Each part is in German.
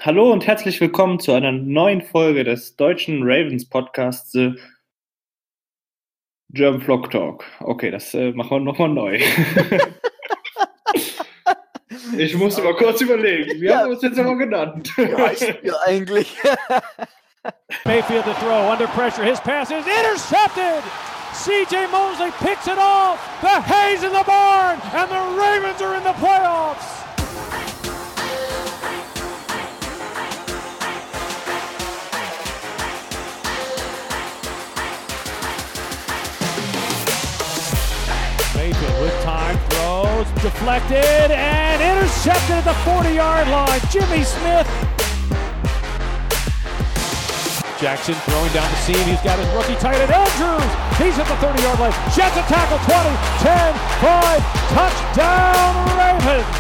Hallo und herzlich willkommen zu einer neuen Folge des deutschen Ravens Podcasts The German Flock Talk. Okay, das machen wir nochmal neu. Ich musste mal kurz überlegen. Wie haben wir uns jetzt aber genannt? Reicht mir eigentlich. Mayfield to throw, under pressure, his pass is intercepted! C.J. Mosley picks it off! The hay's in the barn! And the Ravens are in the playoffs! Mayfield with time, throws, deflected, and intercepted at the 40-yard line. Jimmy Smith. Jackson throwing down the seam. He's got his rookie tight end, Andrews. He's at the 30-yard line. Jets a tackle, 20, 10, 5, touchdown Ravens.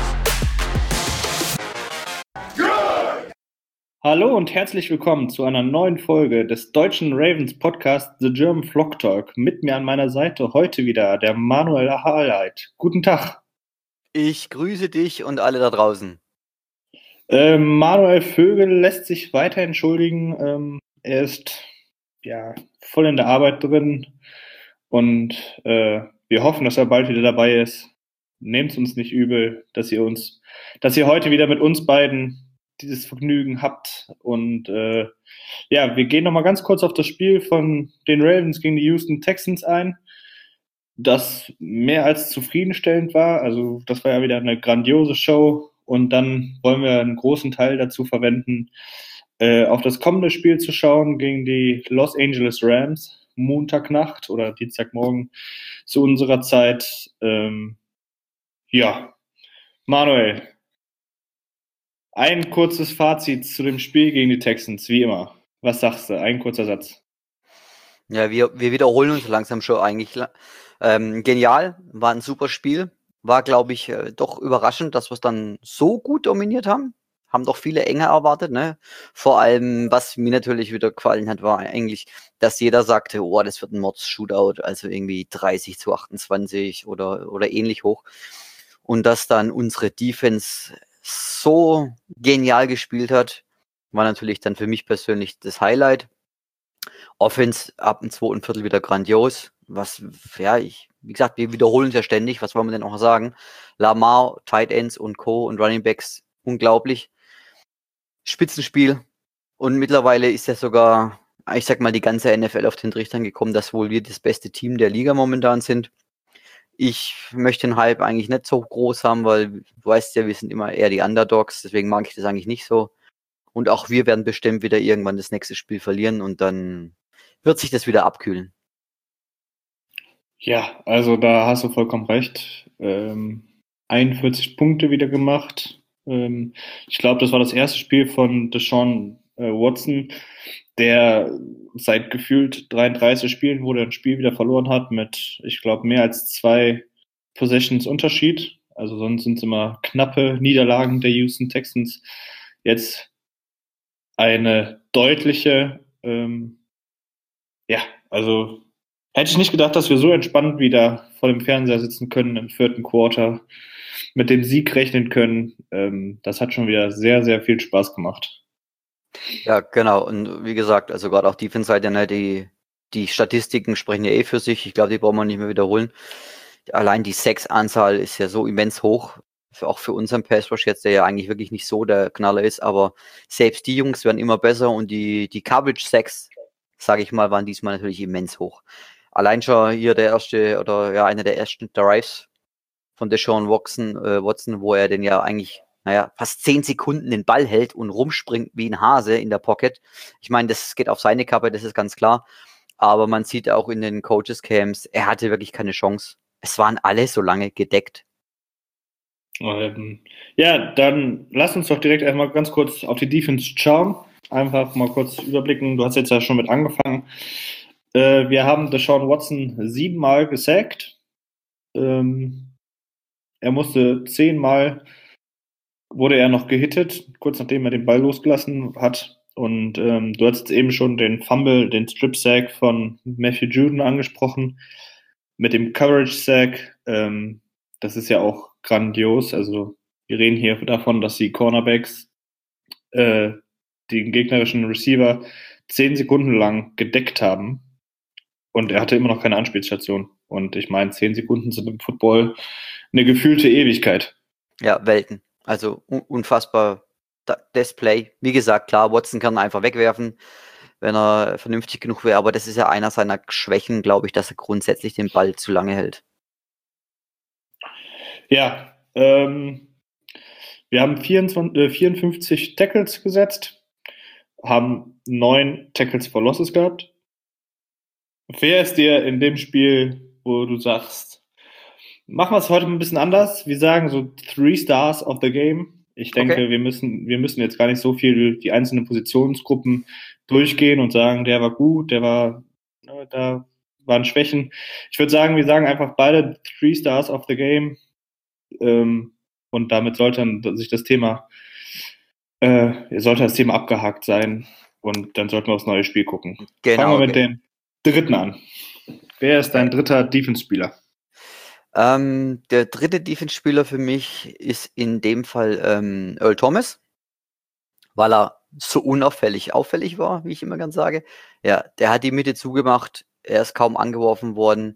Hallo und herzlich willkommen zu einer neuen Folge des deutschen Ravens Podcasts The German Flock Talk. Mit mir an meiner Seite heute wieder der Manuel Ahaleit. Guten Tag. Ich grüße dich und alle da draußen. Manuel Vögel lässt sich weiter entschuldigen. Er ist ja voll in der Arbeit drin und wir hoffen, dass er bald wieder dabei ist. Nehmt es uns nicht übel, dass ihr heute wieder mit uns beiden dieses Vergnügen habt. Und wir gehen nochmal ganz kurz auf das Spiel von den Ravens gegen die Houston Texans ein, das mehr als zufriedenstellend war. Also das war ja wieder eine grandiose Show. Und dann wollen wir einen großen Teil dazu verwenden, auf das kommende Spiel zu schauen gegen die Los Angeles Rams, Montagnacht oder Dienstagmorgen zu unserer Zeit. Manuel, ein kurzes Fazit zu dem Spiel gegen die Texans, wie immer. Was sagst du? Ein kurzer Satz. Ja, wir wiederholen uns langsam schon eigentlich. Genial, war ein super Spiel. War, glaube ich, doch überraschend, dass wir es dann so gut dominiert haben. Haben doch viele enger erwartet, ne? Vor allem, was mir natürlich wieder gefallen hat, war eigentlich, dass jeder sagte, oh, das wird ein Mords-Shootout, also irgendwie 30-28 oder ähnlich hoch. Und dass dann unsere Defense so genial gespielt hat, war natürlich dann für mich persönlich das Highlight. Offense ab dem zweiten Viertel wieder grandios. Wie gesagt, wir wiederholen es ja ständig. Was wollen wir denn auch sagen? Lamar, Tight Ends und Co. und Running Backs, unglaublich. Spitzenspiel. Und mittlerweile ist ja sogar, ich sag mal, die ganze NFL auf den Trichtern gekommen, dass wohl wir das beste Team der Liga momentan sind. Ich möchte den Hype eigentlich nicht so groß haben, weil du weißt ja, wir sind immer eher die Underdogs, deswegen mag ich das eigentlich nicht so. Und auch wir werden bestimmt wieder irgendwann das nächste Spiel verlieren und dann wird sich das wieder abkühlen. Ja, also da hast du vollkommen recht. 41 Punkte wieder gemacht. Ich glaube, das war das erste Spiel von Deshaun Watson, der seit gefühlt 33 Spielen, wo der ein Spiel wieder verloren hat, mit, ich glaube, mehr als 2 Possessions Unterschied. Also sonst sind es immer knappe Niederlagen der Houston Texans. Jetzt eine deutliche, also hätte ich nicht gedacht, dass wir so entspannt wieder vor dem Fernseher sitzen können im 4. Quarter, mit dem Sieg rechnen können. Das hat schon wieder sehr, sehr viel Spaß gemacht. Ja, genau. Und wie gesagt, also gerade auch Defense-Seite, ne, die Statistiken sprechen ja für sich. Ich glaube, die brauchen wir nicht mehr wiederholen. Allein die Sacks-Anzahl ist ja so immens hoch. Auch für unseren Pass-Rush jetzt, der ja eigentlich wirklich nicht so der Knaller ist. Aber selbst die Jungs werden immer besser und die Coverage-Sacks, sage ich mal, waren diesmal natürlich immens hoch. Allein schon hier einer der ersten Drives von Deshaun Watson, wo er den ja eigentlich, fast 10 Sekunden den Ball hält und rumspringt wie ein Hase in der Pocket. Ich meine, das geht auf seine Kappe, das ist ganz klar. Aber man sieht auch in den Coaches-Camps, er hatte wirklich keine Chance. Es waren alle so lange gedeckt. Dann lass uns doch direkt einmal ganz kurz auf die Defense schauen. Einfach mal kurz überblicken. Du hast jetzt ja schon mit angefangen. Wir haben Deshaun Watson 7-mal gesackt. Er musste 10-mal, wurde er noch gehittet, kurz nachdem er den Ball losgelassen hat. Und du hast jetzt eben schon den Fumble, den Strip-Sack von Matthew Judon angesprochen. Mit dem Coverage-Sack, das ist ja auch grandios. Also wir reden hier davon, dass die Cornerbacks den gegnerischen Receiver 10 Sekunden lang gedeckt haben und er hatte immer noch keine Anspielstation. Und ich meine, 10 Sekunden sind im Football eine gefühlte Ewigkeit. Ja, Welten. Also unfassbar Display. Wie gesagt, klar, Watson kann einfach wegwerfen, wenn er vernünftig genug wäre, aber das ist ja einer seiner Schwächen, glaube ich, dass er grundsätzlich den Ball zu lange hält. Ja, wir haben 54 Tackles gesetzt, haben 9 Tackles for Losses gehabt. Wer ist dir in dem Spiel, wo du sagst, machen wir es heute ein bisschen anders? Wir sagen so 3 Stars of the Game. Ich denke, Okay. wir müssen jetzt gar nicht so viel die einzelnen Positionsgruppen durchgehen und sagen, der war gut, da waren Schwächen. Ich würde sagen, wir sagen einfach beide 3 Stars of the Game. Und damit sollte das Thema abgehakt sein. Und dann sollten wir aufs neue Spiel gucken. Genau, Fangen wir mit dem dritten an. Wer ist dein dritter Defense-Spieler? Der dritte Defense-Spieler für mich ist in dem Fall Earl Thomas, weil er so auffällig war, wie ich immer ganz sage. Ja, der hat die Mitte zugemacht, er ist kaum angeworfen worden,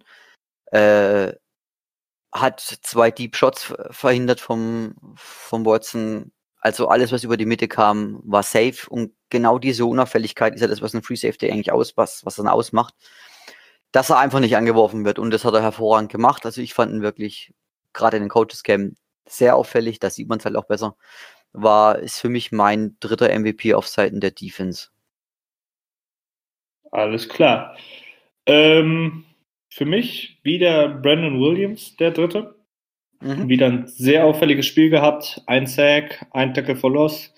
hat 2 Deep Shots verhindert vom Watson. Also alles, was über die Mitte kam, war safe. Und genau diese Unauffälligkeit ist ja das, was ein Free Safety eigentlich was dann ausmacht. Dass er einfach nicht angeworfen wird. Und das hat er hervorragend gemacht. Also ich fand ihn wirklich, gerade in den Coaches Camp, sehr auffällig. Da sieht man es halt auch besser. Ist für mich mein dritter MVP auf Seiten der Defense. Alles klar. Für mich wieder Brandon Williams, der dritte. Wieder ein sehr auffälliges Spiel gehabt. 1 Sack, 1 Tackle for Loss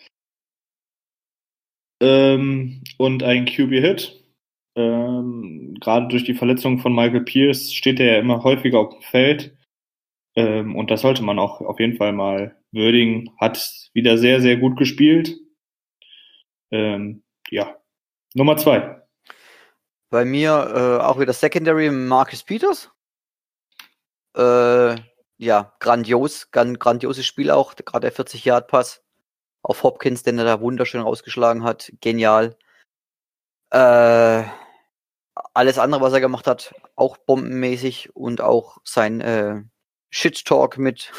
und ein QB-Hit. Gerade durch die Verletzung von Michael Pierce steht er ja immer häufiger auf dem Feld. Und das sollte man auch auf jeden Fall mal würdigen. Hat wieder sehr, sehr gut gespielt. Ja, Nummer 2. Bei mir auch wieder Secondary Marcus Peters. Ja, grandioses Spiel auch. Gerade der 40-Yard-Pass auf Hopkins, den er da wunderschön rausgeschlagen hat. Genial. Alles andere, was er gemacht hat, auch bombenmäßig und auch sein Shit-Talk mit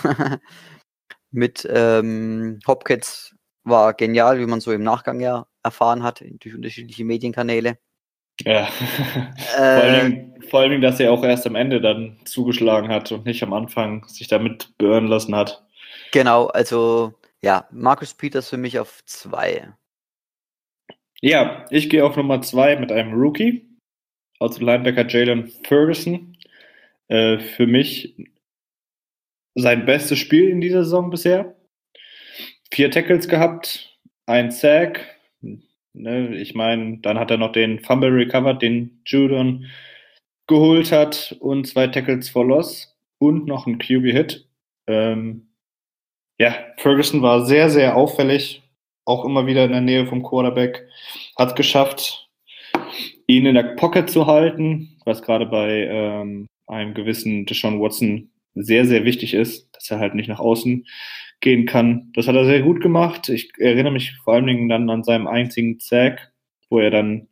Hopkins war genial, wie man so im Nachgang ja erfahren hat, durch unterschiedliche Medienkanäle. Ja, vor allen Dingen, dass er auch erst am Ende dann zugeschlagen hat und nicht am Anfang sich damit beirren lassen hat. Genau, also ja, Marcus Peters für mich auf 2. Ja, ich gehe auf Nummer 2 mit einem Rookie, also Linebacker Jalen Ferguson. Für mich sein bestes Spiel in dieser Saison bisher. 4 Tackles gehabt, 1 Sack. Ich meine, dann hat er noch den Fumble recovered, den Judon geholt hat und 2 Tackles for Loss und noch ein QB-Hit. Ja, Ferguson war sehr, sehr auffällig, auch immer wieder in der Nähe vom Quarterback, hat geschafft, ihn in der Pocket zu halten, was gerade bei einem gewissen Deshaun Watson sehr, sehr wichtig ist, dass er halt nicht nach außen gehen kann. Das hat er sehr gut gemacht. Ich erinnere mich vor allen Dingen dann an seinem einzigen Sack, wo er dann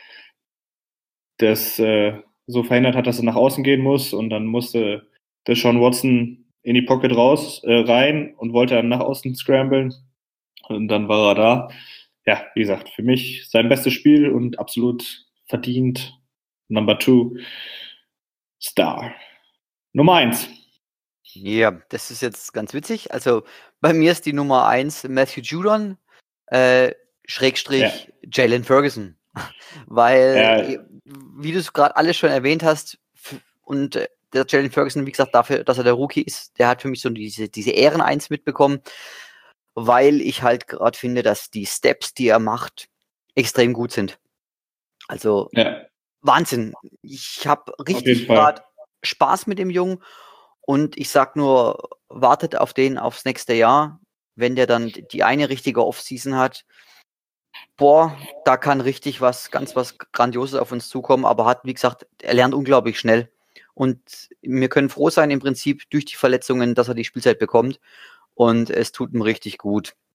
das so verhindert hat, dass er nach außen gehen muss und dann musste Deshaun Watson in die Pocket rein und wollte dann nach außen scramblen und dann war er da. Ja, wie gesagt, für mich sein bestes Spiel und absolut verdient Number 2 Star. Nummer 1. Ja, das ist jetzt ganz witzig. Also bei mir ist die Nummer 1 Matthew Judon, Schrägstrich Jalen Ferguson. Weil, wie du es gerade alles schon erwähnt hast, und der Jalen Ferguson, wie gesagt, dafür, dass er der Rookie ist, der hat für mich so diese Ehren-1 mitbekommen, weil ich halt gerade finde, dass die Steps, die er macht, extrem gut sind. Also Wahnsinn. Ich habe richtig gerade Spaß mit dem Jungen. Und ich sag nur, wartet auf den aufs nächste Jahr, wenn der dann die eine richtige Offseason hat. Boah, da kann richtig was Grandioses auf uns zukommen, aber wie gesagt, er lernt unglaublich schnell. Und wir können froh sein im Prinzip durch die Verletzungen, dass er die Spielzeit bekommt. Und es tut ihm richtig gut.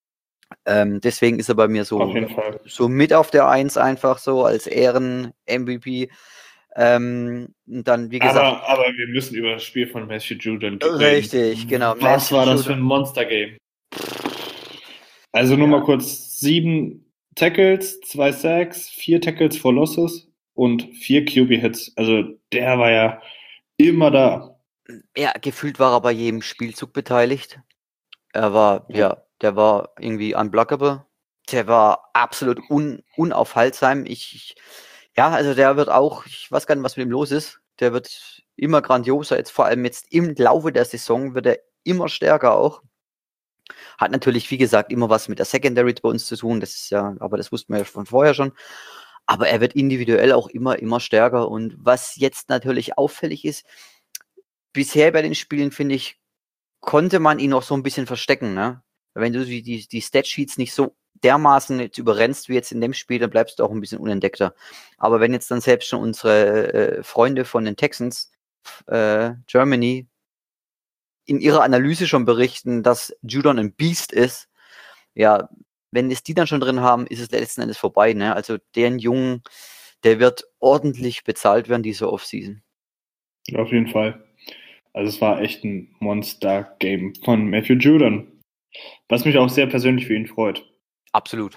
Deswegen ist er bei mir Auf jeden Fall. so mit auf der 1 einfach so als Ehren-MVP. Dann, wie gesagt. Aber wir müssen über das Spiel von Matthew Judon reden. Richtig, genau. Was war das für ein Monster-Game? Also nur mal kurz: 7 Tackles, 2 Sacks, 4 Tackles for Losses und 4 QB-Hits. Also der war ja immer da. Ja, gefühlt war er bei jedem Spielzug beteiligt. Er war, der war irgendwie unblockable. Der war absolut unaufhaltsam. Also der wird auch, ich weiß gar nicht, was mit ihm los ist. Der wird immer grandioser. Jetzt vor allem jetzt im Laufe der Saison wird er immer stärker auch. Hat natürlich, wie gesagt, immer was mit der Secondary bei uns zu tun. Aber das wussten wir ja von vorher schon. Aber er wird individuell auch immer stärker. Und was jetzt natürlich auffällig ist, bisher bei den Spielen, finde ich, konnte man ihn noch so ein bisschen verstecken, ne? Wenn du die Statsheets nicht so dermaßen jetzt überrennst wie jetzt in dem Spiel, dann bleibst du auch ein bisschen unentdeckter. Aber wenn jetzt dann selbst schon unsere Freunde von den Texans, Germany, in ihrer Analyse schon berichten, dass Judon ein Biest ist, ja, wenn es die dann schon drin haben, ist es letzten Endes vorbei, ne? Also den Jungen, der wird ordentlich bezahlt werden diese Offseason. Auf jeden Fall. Also es war echt ein Monster-Game von Matthew Judon, was mich auch sehr persönlich für ihn freut. Absolut.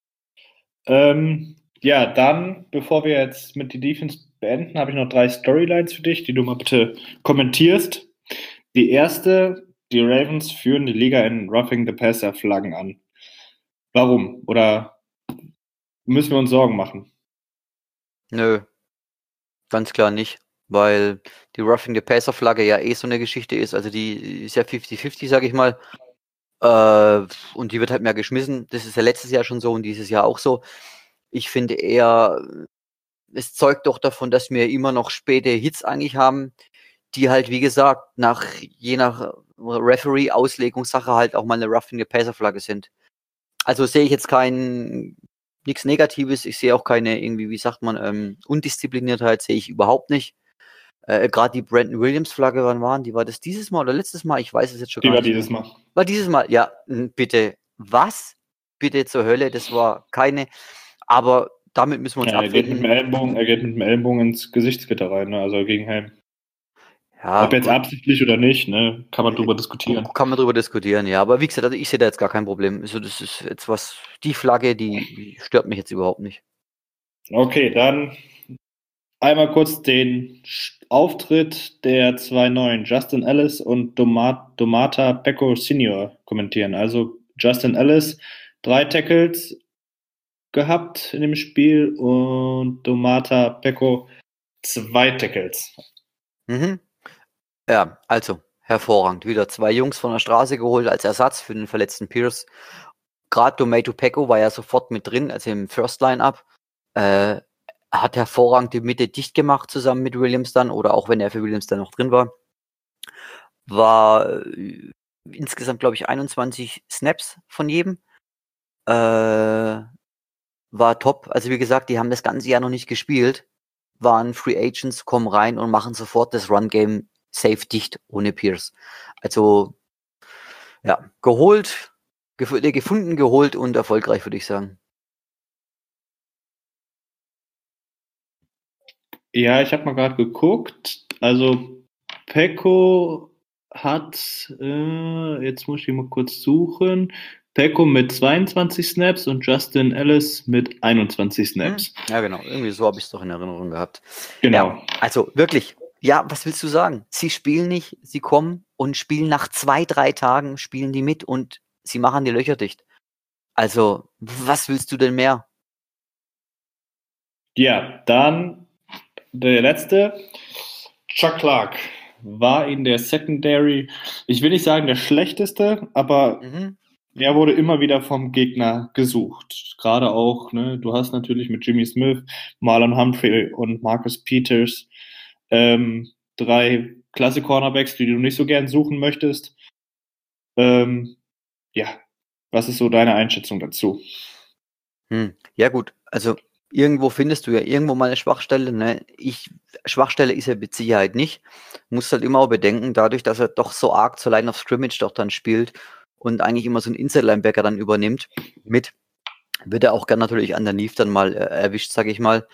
Ja, dann, bevor wir jetzt mit die Defense beenden, habe ich noch 3 Storylines für dich, die du mal bitte kommentierst. Die erste: Die Ravens führen die Liga in Roughing the Passer Flaggen an. Warum? Oder müssen wir uns Sorgen machen? Nö, ganz klar nicht, weil die Roughing the Passer Flagge ja so eine Geschichte ist, also die ist ja 50-50, sage ich mal. Und die wird halt mehr geschmissen. Das ist ja letztes Jahr schon so und dieses Jahr auch so. Ich finde eher, es zeugt doch davon, dass wir immer noch späte Hits eigentlich haben, die halt, wie gesagt, je nach Referee-Auslegungssache halt auch mal eine Roughing the Passer Flagge sind. Also sehe ich jetzt nichts Negatives, ich sehe auch keine irgendwie, wie sagt man, Undiszipliniertheit sehe ich überhaupt nicht. Gerade die Brandon Williams Flagge, wann waren die? War das dieses Mal oder letztes Mal? Ich weiß es jetzt schon gar nicht. Die war dieses Mal. War dieses Mal? Ja, bitte. Was? Bitte zur Hölle, das war keine. Aber damit müssen wir uns abfinden. Er geht mit dem Ellenbogen ins Gesichtsgitter rein, ne? Also gegen Helm. Ja, ob jetzt absichtlich oder nicht, ne? Kann man drüber diskutieren. Kann man drüber diskutieren, ja. Aber wie gesagt, also ich sehe da jetzt gar kein Problem. Also das ist jetzt die Flagge, die stört mich jetzt überhaupt nicht. Okay, dann einmal kurz den Auftritt der 2 Neuen, Justin Ellis und Domata Peko Senior, kommentieren. Also Justin Ellis 3 Tackles gehabt in dem Spiel und Domata Peko 2 Tackles. Ja, also hervorragend. Wieder 2 Jungs von der Straße geholt als Ersatz für den verletzten Pierce. Gerade Domata Peko war ja sofort mit drin, also im First Line-Up. Hat hervorragend die Mitte dicht gemacht zusammen mit Williams dann, oder auch wenn er für Williams dann noch drin war. War insgesamt, glaube ich, 21 Snaps von jedem. War top. Also wie gesagt, die haben das ganze Jahr noch nicht gespielt. Waren Free Agents, kommen rein und machen sofort das Run-Game safe dicht ohne Pierce. Also ja, gefunden, geholt und erfolgreich, würde ich sagen. Ja, ich habe mal gerade geguckt. Also Peko hat, jetzt muss ich mal kurz suchen, Peko mit 22 Snaps und Justin Ellis mit 21 Snaps. Ja, genau. Irgendwie so habe ich es doch in Erinnerung gehabt. Genau. Ja, also wirklich, ja, was willst du sagen? Sie spielen nicht, sie kommen und spielen nach 2-3 Tagen, spielen die mit und sie machen die Löcher dicht. Also, was willst du denn mehr? Ja, dann der letzte, Chuck Clark, war in der Secondary, ich will nicht sagen der schlechteste, aber er wurde immer wieder vom Gegner gesucht. Gerade auch, ne, du hast natürlich mit Jimmy Smith, Marlon Humphrey und Marcus Peters 3 klasse Cornerbacks, die du nicht so gern suchen möchtest. Ja, was ist so deine Einschätzung dazu? Ja gut, also irgendwo findest du ja irgendwo mal eine Schwachstelle. Ne? Schwachstelle ist er mit Sicherheit nicht. Musst halt immer auch bedenken, dadurch, dass er doch so arg zur Line of Scrimmage doch dann spielt und eigentlich immer so einen Inside-Linebacker dann übernimmt, wird er auch gern natürlich underneath dann mal erwischt, sage ich mal.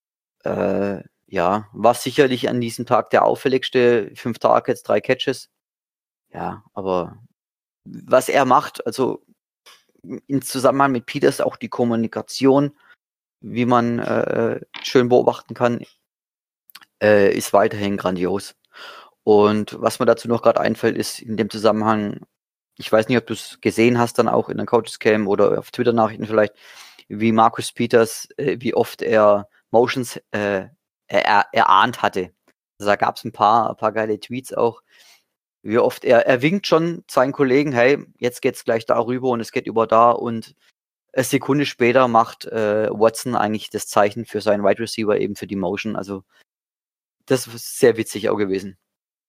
Ja, war sicherlich an diesem Tag der auffälligste. 5 Targets, 3 Catches. Ja, aber was er macht, also im Zusammenhang mit Peters auch die Kommunikation, wie man schön beobachten kann, ist weiterhin grandios. Und was mir dazu noch gerade einfällt, ist in dem Zusammenhang, ich weiß nicht, ob du es gesehen hast, dann auch in der Coaches Cam oder auf Twitter-Nachrichten vielleicht, wie Marcus Peters, wie oft er Motions erahnt hatte. Also da gab es ein paar geile Tweets auch, wie oft er winkt schon seinen Kollegen, hey, jetzt geht's gleich darüber und es geht über da, und eine Sekunde später macht Watson eigentlich das Zeichen für seinen Wide Receiver, eben für die Motion. Also das ist sehr witzig auch gewesen.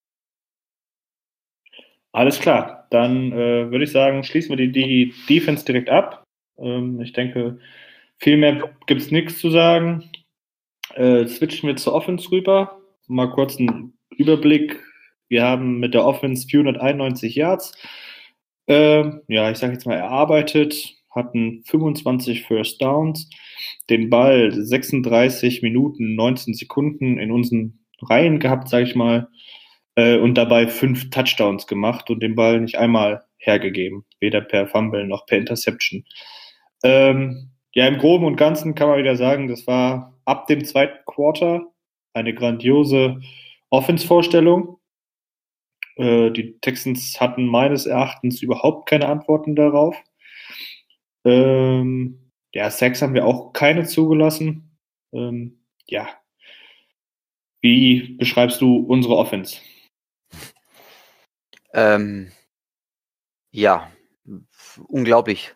Alles klar, dann würde ich sagen, schließen wir die Defense direkt ab. Ich denke, viel mehr gibt es nichts zu sagen. Switchen wir zur Offense rüber. Mal kurz einen Überblick. Wir haben mit der Offense 491 Yards. Ja, ich sage jetzt mal erarbeitet, hatten 25 First Downs, den Ball 36 Minuten, 19 Sekunden in unseren Reihen gehabt, sage ich mal, und dabei 5 Touchdowns gemacht und den Ball nicht einmal hergegeben, weder per Fumble noch per Interception. Ja, im Groben und Ganzen kann man wieder sagen, das war ab dem zweiten Quarter eine grandiose Offense-Vorstellung. Die Texans hatten meines Erachtens überhaupt keine Antworten darauf. Ja, Sacks haben wir auch keine zugelassen. Ja. Wie beschreibst du unsere Offense? Ja, unglaublich.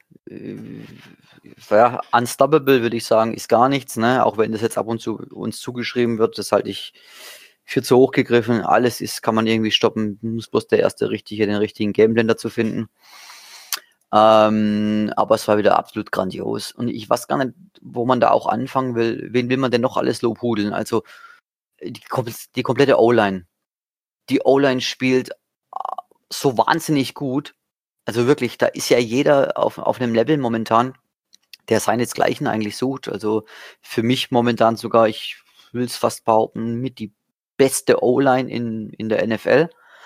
Ja, unstoppable würde ich sagen, ist gar nichts, ne? Auch wenn das jetzt ab und zu uns zugeschrieben wird, das halte ich für zu hoch gegriffen. Alles kann man irgendwie stoppen. Muss bloß der erste den richtigen Gameplan dazu finden. Aber es war wieder absolut grandios. Und ich weiß gar nicht, wo man da auch anfangen will. Wen will man denn noch alles lobhudeln? Also die komplette O-Line. Die O-Line spielt so wahnsinnig gut. Also wirklich, da ist ja jeder auf einem Level momentan, der seinesgleichen eigentlich sucht. Also für mich momentan sogar, ich will es fast behaupten, mit die beste O-Line in der NFL.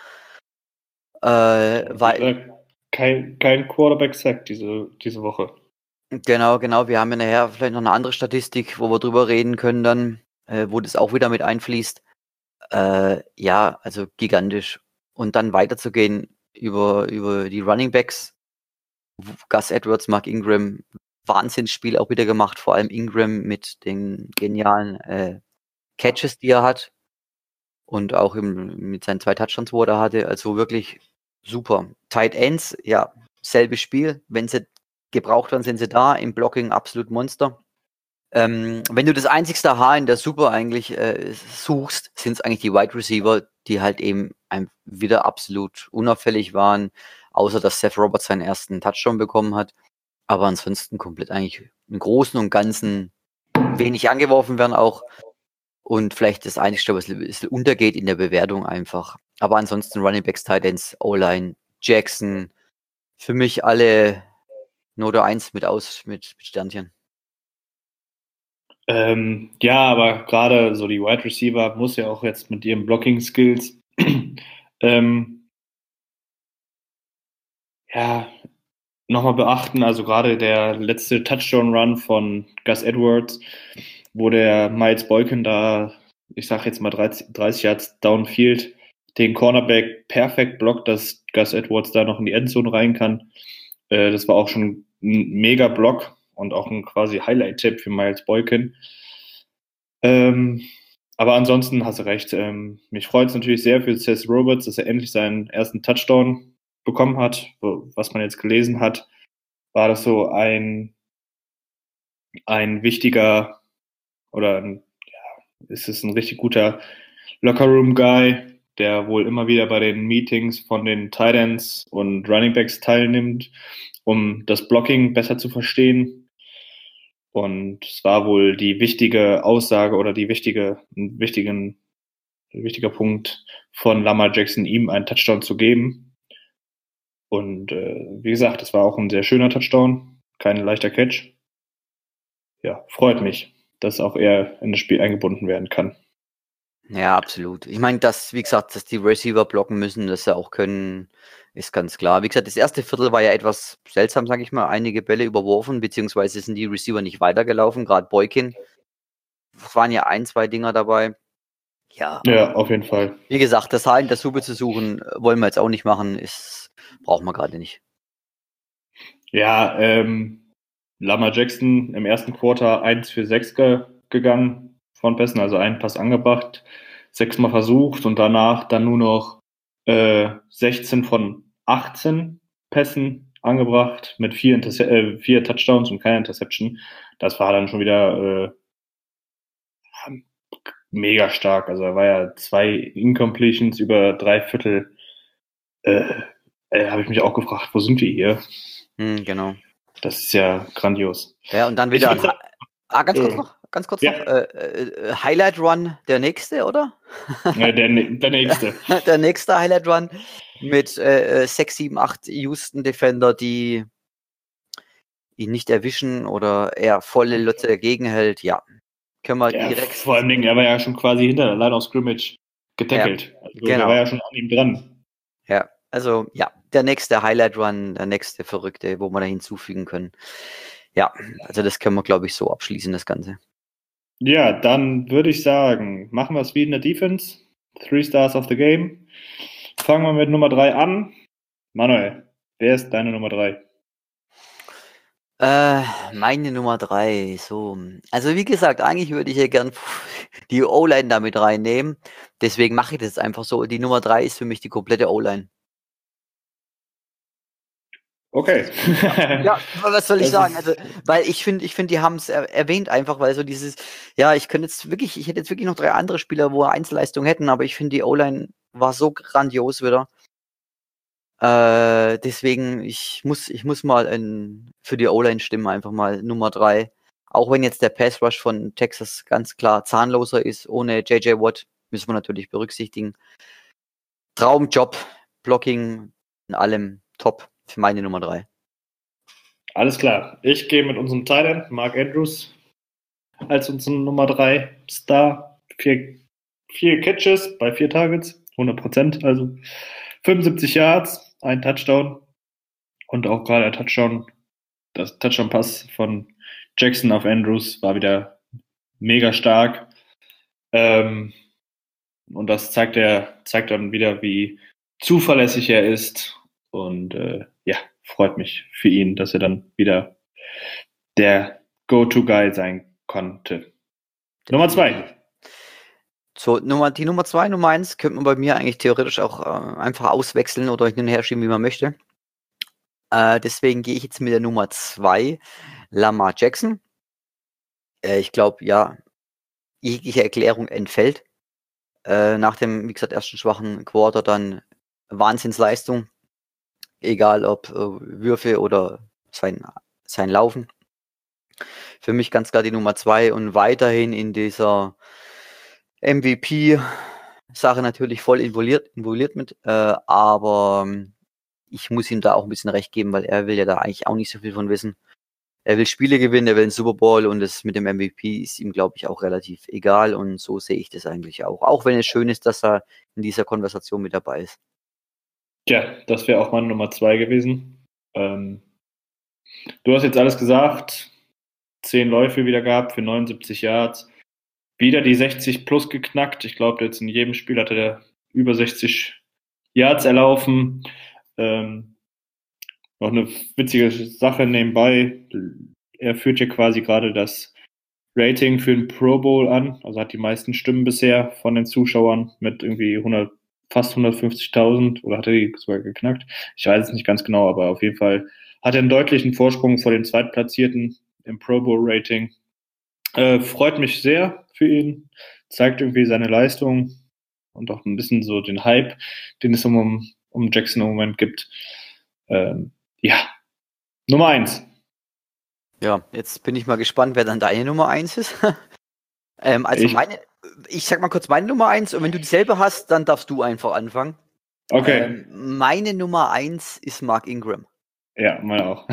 Weil kein Quarterback-Sack diese Woche. Genau. Wir haben ja nachher vielleicht noch eine andere Statistik, wo wir drüber reden können dann, wo das auch wieder mit einfließt. Ja, also gigantisch. Und dann weiterzugehen über die Running Backs. Gus Edwards, Mark Ingram, Wahnsinnsspiel auch wieder gemacht, vor allem Ingram mit den genialen Catches, die er hat. Und auch mit seinen 2 Touchdowns, wo er da hatte. Also wirklich super. Tight Ends, ja, selbes Spiel. Wenn sie gebraucht werden, sind sie da. Im Blocking absolut Monster. Wenn du das einzigste Haar in der Super eigentlich suchst, sind es eigentlich die Wide Receiver, die halt eben wieder absolut unauffällig waren, außer dass Seth Roberts seinen ersten Touchdown bekommen hat. Aber ansonsten komplett eigentlich im Großen und Ganzen wenig angeworfen werden auch. Und vielleicht das Einzige, was ein bisschen untergeht in der Bewertung einfach. Aber ansonsten Running Backs, Tight Ends, O-Line, Jackson, für mich alle Note 1 mit Sternchen. Ja, aber gerade so die Wide Receiver muss ja auch jetzt mit ihren Blocking-Skills ja, nochmal beachten, also gerade der letzte Touchdown-Run von Gus Edwards, wo der Miles Boykin da, ich sag jetzt mal 30 Yards downfield, den Cornerback perfekt blockt, dass Gus Edwards da noch in die Endzone rein kann. Das war auch schon ein mega Block und auch ein quasi Highlight-Tipp für Miles Boykin. Aber ansonsten hast du recht. Mich freut es natürlich sehr für Seth Roberts, dass er endlich seinen ersten Touchdown bekommen hat. Was man jetzt gelesen hat, war das so ein wichtiger oder ist es ein richtig guter Lockerroom-Guy, der wohl immer wieder bei den Meetings von den Tight Ends und Running Backs teilnimmt, um das Blocking besser zu verstehen. Und es war wohl die wichtige Aussage oder ein wichtiger Punkt von Lamar Jackson, ihm einen Touchdown zu geben. Und wie gesagt, es war auch ein sehr schöner Touchdown, kein leichter Catch. Ja, freut mich, dass auch er in das Spiel eingebunden werden kann. Ja, absolut. Ich meine, wie gesagt, dass die Receiver blocken müssen, dass sie auch können, ist ganz klar. Wie gesagt, das erste Viertel war ja etwas seltsam, sage ich mal. Einige Bälle überworfen, beziehungsweise sind die Receiver nicht weitergelaufen, gerade Boykin. Es waren ja 1, 2 Dinger dabei. Ja, auf jeden Fall. Wie gesagt, das Haar in der Suppe zu suchen, wollen wir jetzt auch nicht machen, brauchen wir gerade nicht. Ja, Lamar Jackson im ersten Quarter 1 für 6 gegangen von Pässen, also einen Pass angebracht, 6-mal versucht und danach dann nur noch 16 von 18 Pässen angebracht mit 4 Touchdowns und keiner Interception. Das war dann schon wieder mega stark. Also er war ja 2 Incompletions über 3 Viertel. Habe ich mich auch gefragt, wo sind wir hier? Genau. Das ist ja grandios. Ja, und dann wieder ganz kurz noch. Highlight Run der nächste, oder? Ja, der nächste. Der nächste Highlight Run mit 6, 7, 8 Houston Defender, die ihn nicht erwischen oder er volle Lotze dagegen hält. Ja, können wir direkt. Vor allem, er war ja schon quasi hinter der Line of Scrimmage getackelt. Ja, also der war ja schon an ihm dran. Ja, also ja, der nächste Highlight Run, der nächste Verrückte, wo wir da hinzufügen können. Ja, also das können wir, glaube ich, so abschließen, das Ganze. Ja, dann würde ich sagen, machen wir es wie in der Defense. 3 Stars of the Game. Fangen wir mit Nummer 3 an. Manuel, wer ist deine Nummer 3? Meine Nummer 3, so. Also wie gesagt, eigentlich würde ich ja gern die O-Line da mit reinnehmen. Deswegen mache ich das einfach so. Die Nummer 3 ist für mich die komplette O-Line. Okay. Ja, was soll ich sagen? Also, weil ich finde, die haben es erwähnt einfach, weil so dieses, ja, ich hätte jetzt wirklich noch 3 andere Spieler, wo Einzelleistung hätten, aber ich finde, die O-Line war so grandios wieder. Deswegen, ich muss mal für die O-Line stimmen, einfach mal Nummer 3. Auch wenn jetzt der Pass Rush von Texas ganz klar zahnloser ist, ohne JJ Watt, müssen wir natürlich berücksichtigen. Traumjob, Blocking, in allem top für meine Nummer 3. Alles klar. Ich gehe mit unserem Tight End, Mark Andrews, als unseren Nummer 3 Star. 4 Catches bei 4 Targets, 100%, also 75 Yards, ein Touchdown und auch gerade das Touchdown-Pass von Jackson auf Andrews war wieder mega stark. Und das zeigt dann wieder, wie zuverlässig er ist. Und freut mich für ihn, dass er dann wieder der Go-To-Guy sein konnte. Nummer 2. So, die Nummer 2, Nummer 1 könnte man bei mir eigentlich theoretisch auch einfach auswechseln oder hin und her schieben, wie man möchte. Deswegen gehe ich jetzt mit der Nummer 2, Lamar Jackson. Ich glaube, ja, jegliche Erklärung entfällt. Nach dem, wie gesagt, ersten schwachen Quarter dann Wahnsinnsleistung. Egal ob Würfe oder sein Laufen. Für mich ganz klar die Nummer 2 und weiterhin in dieser MVP-Sache natürlich voll involviert mit, aber ich muss ihm da auch ein bisschen recht geben, weil er will ja da eigentlich auch nicht so viel von wissen. Er will Spiele gewinnen, er will einen Super Bowl und das mit dem MVP ist ihm, glaube ich, auch relativ egal und so sehe ich das eigentlich auch. Auch wenn es schön ist, dass er in dieser Konversation mit dabei ist. Ja, das wäre auch meine Nummer 2 gewesen. Du hast jetzt alles gesagt. 10 Läufe wieder gehabt für 79 Yards. Wieder die 60 plus geknackt. Ich glaube, jetzt in jedem Spiel hatte er über 60 Yards erlaufen. Noch eine witzige Sache nebenbei. Er führt ja quasi gerade das Rating für den Pro Bowl an. Also hat die meisten Stimmen bisher von den Zuschauern mit irgendwie fast 150.000 oder hat er die sogar geknackt? Ich weiß es nicht ganz genau, aber auf jeden Fall hat er einen deutlichen Vorsprung vor den Zweitplatzierten im Pro Bowl Rating. Freut mich sehr für ihn, zeigt irgendwie seine Leistung und auch ein bisschen so den Hype, den es um Jackson im Moment gibt. Nummer 1. Ja, jetzt bin ich mal gespannt, wer dann deine Nummer 1 ist. Ich sag mal kurz meine Nummer 1 und wenn du dieselbe hast, dann darfst du einfach anfangen. Okay. Meine Nummer 1 ist Mark Ingram. Ja, meine auch.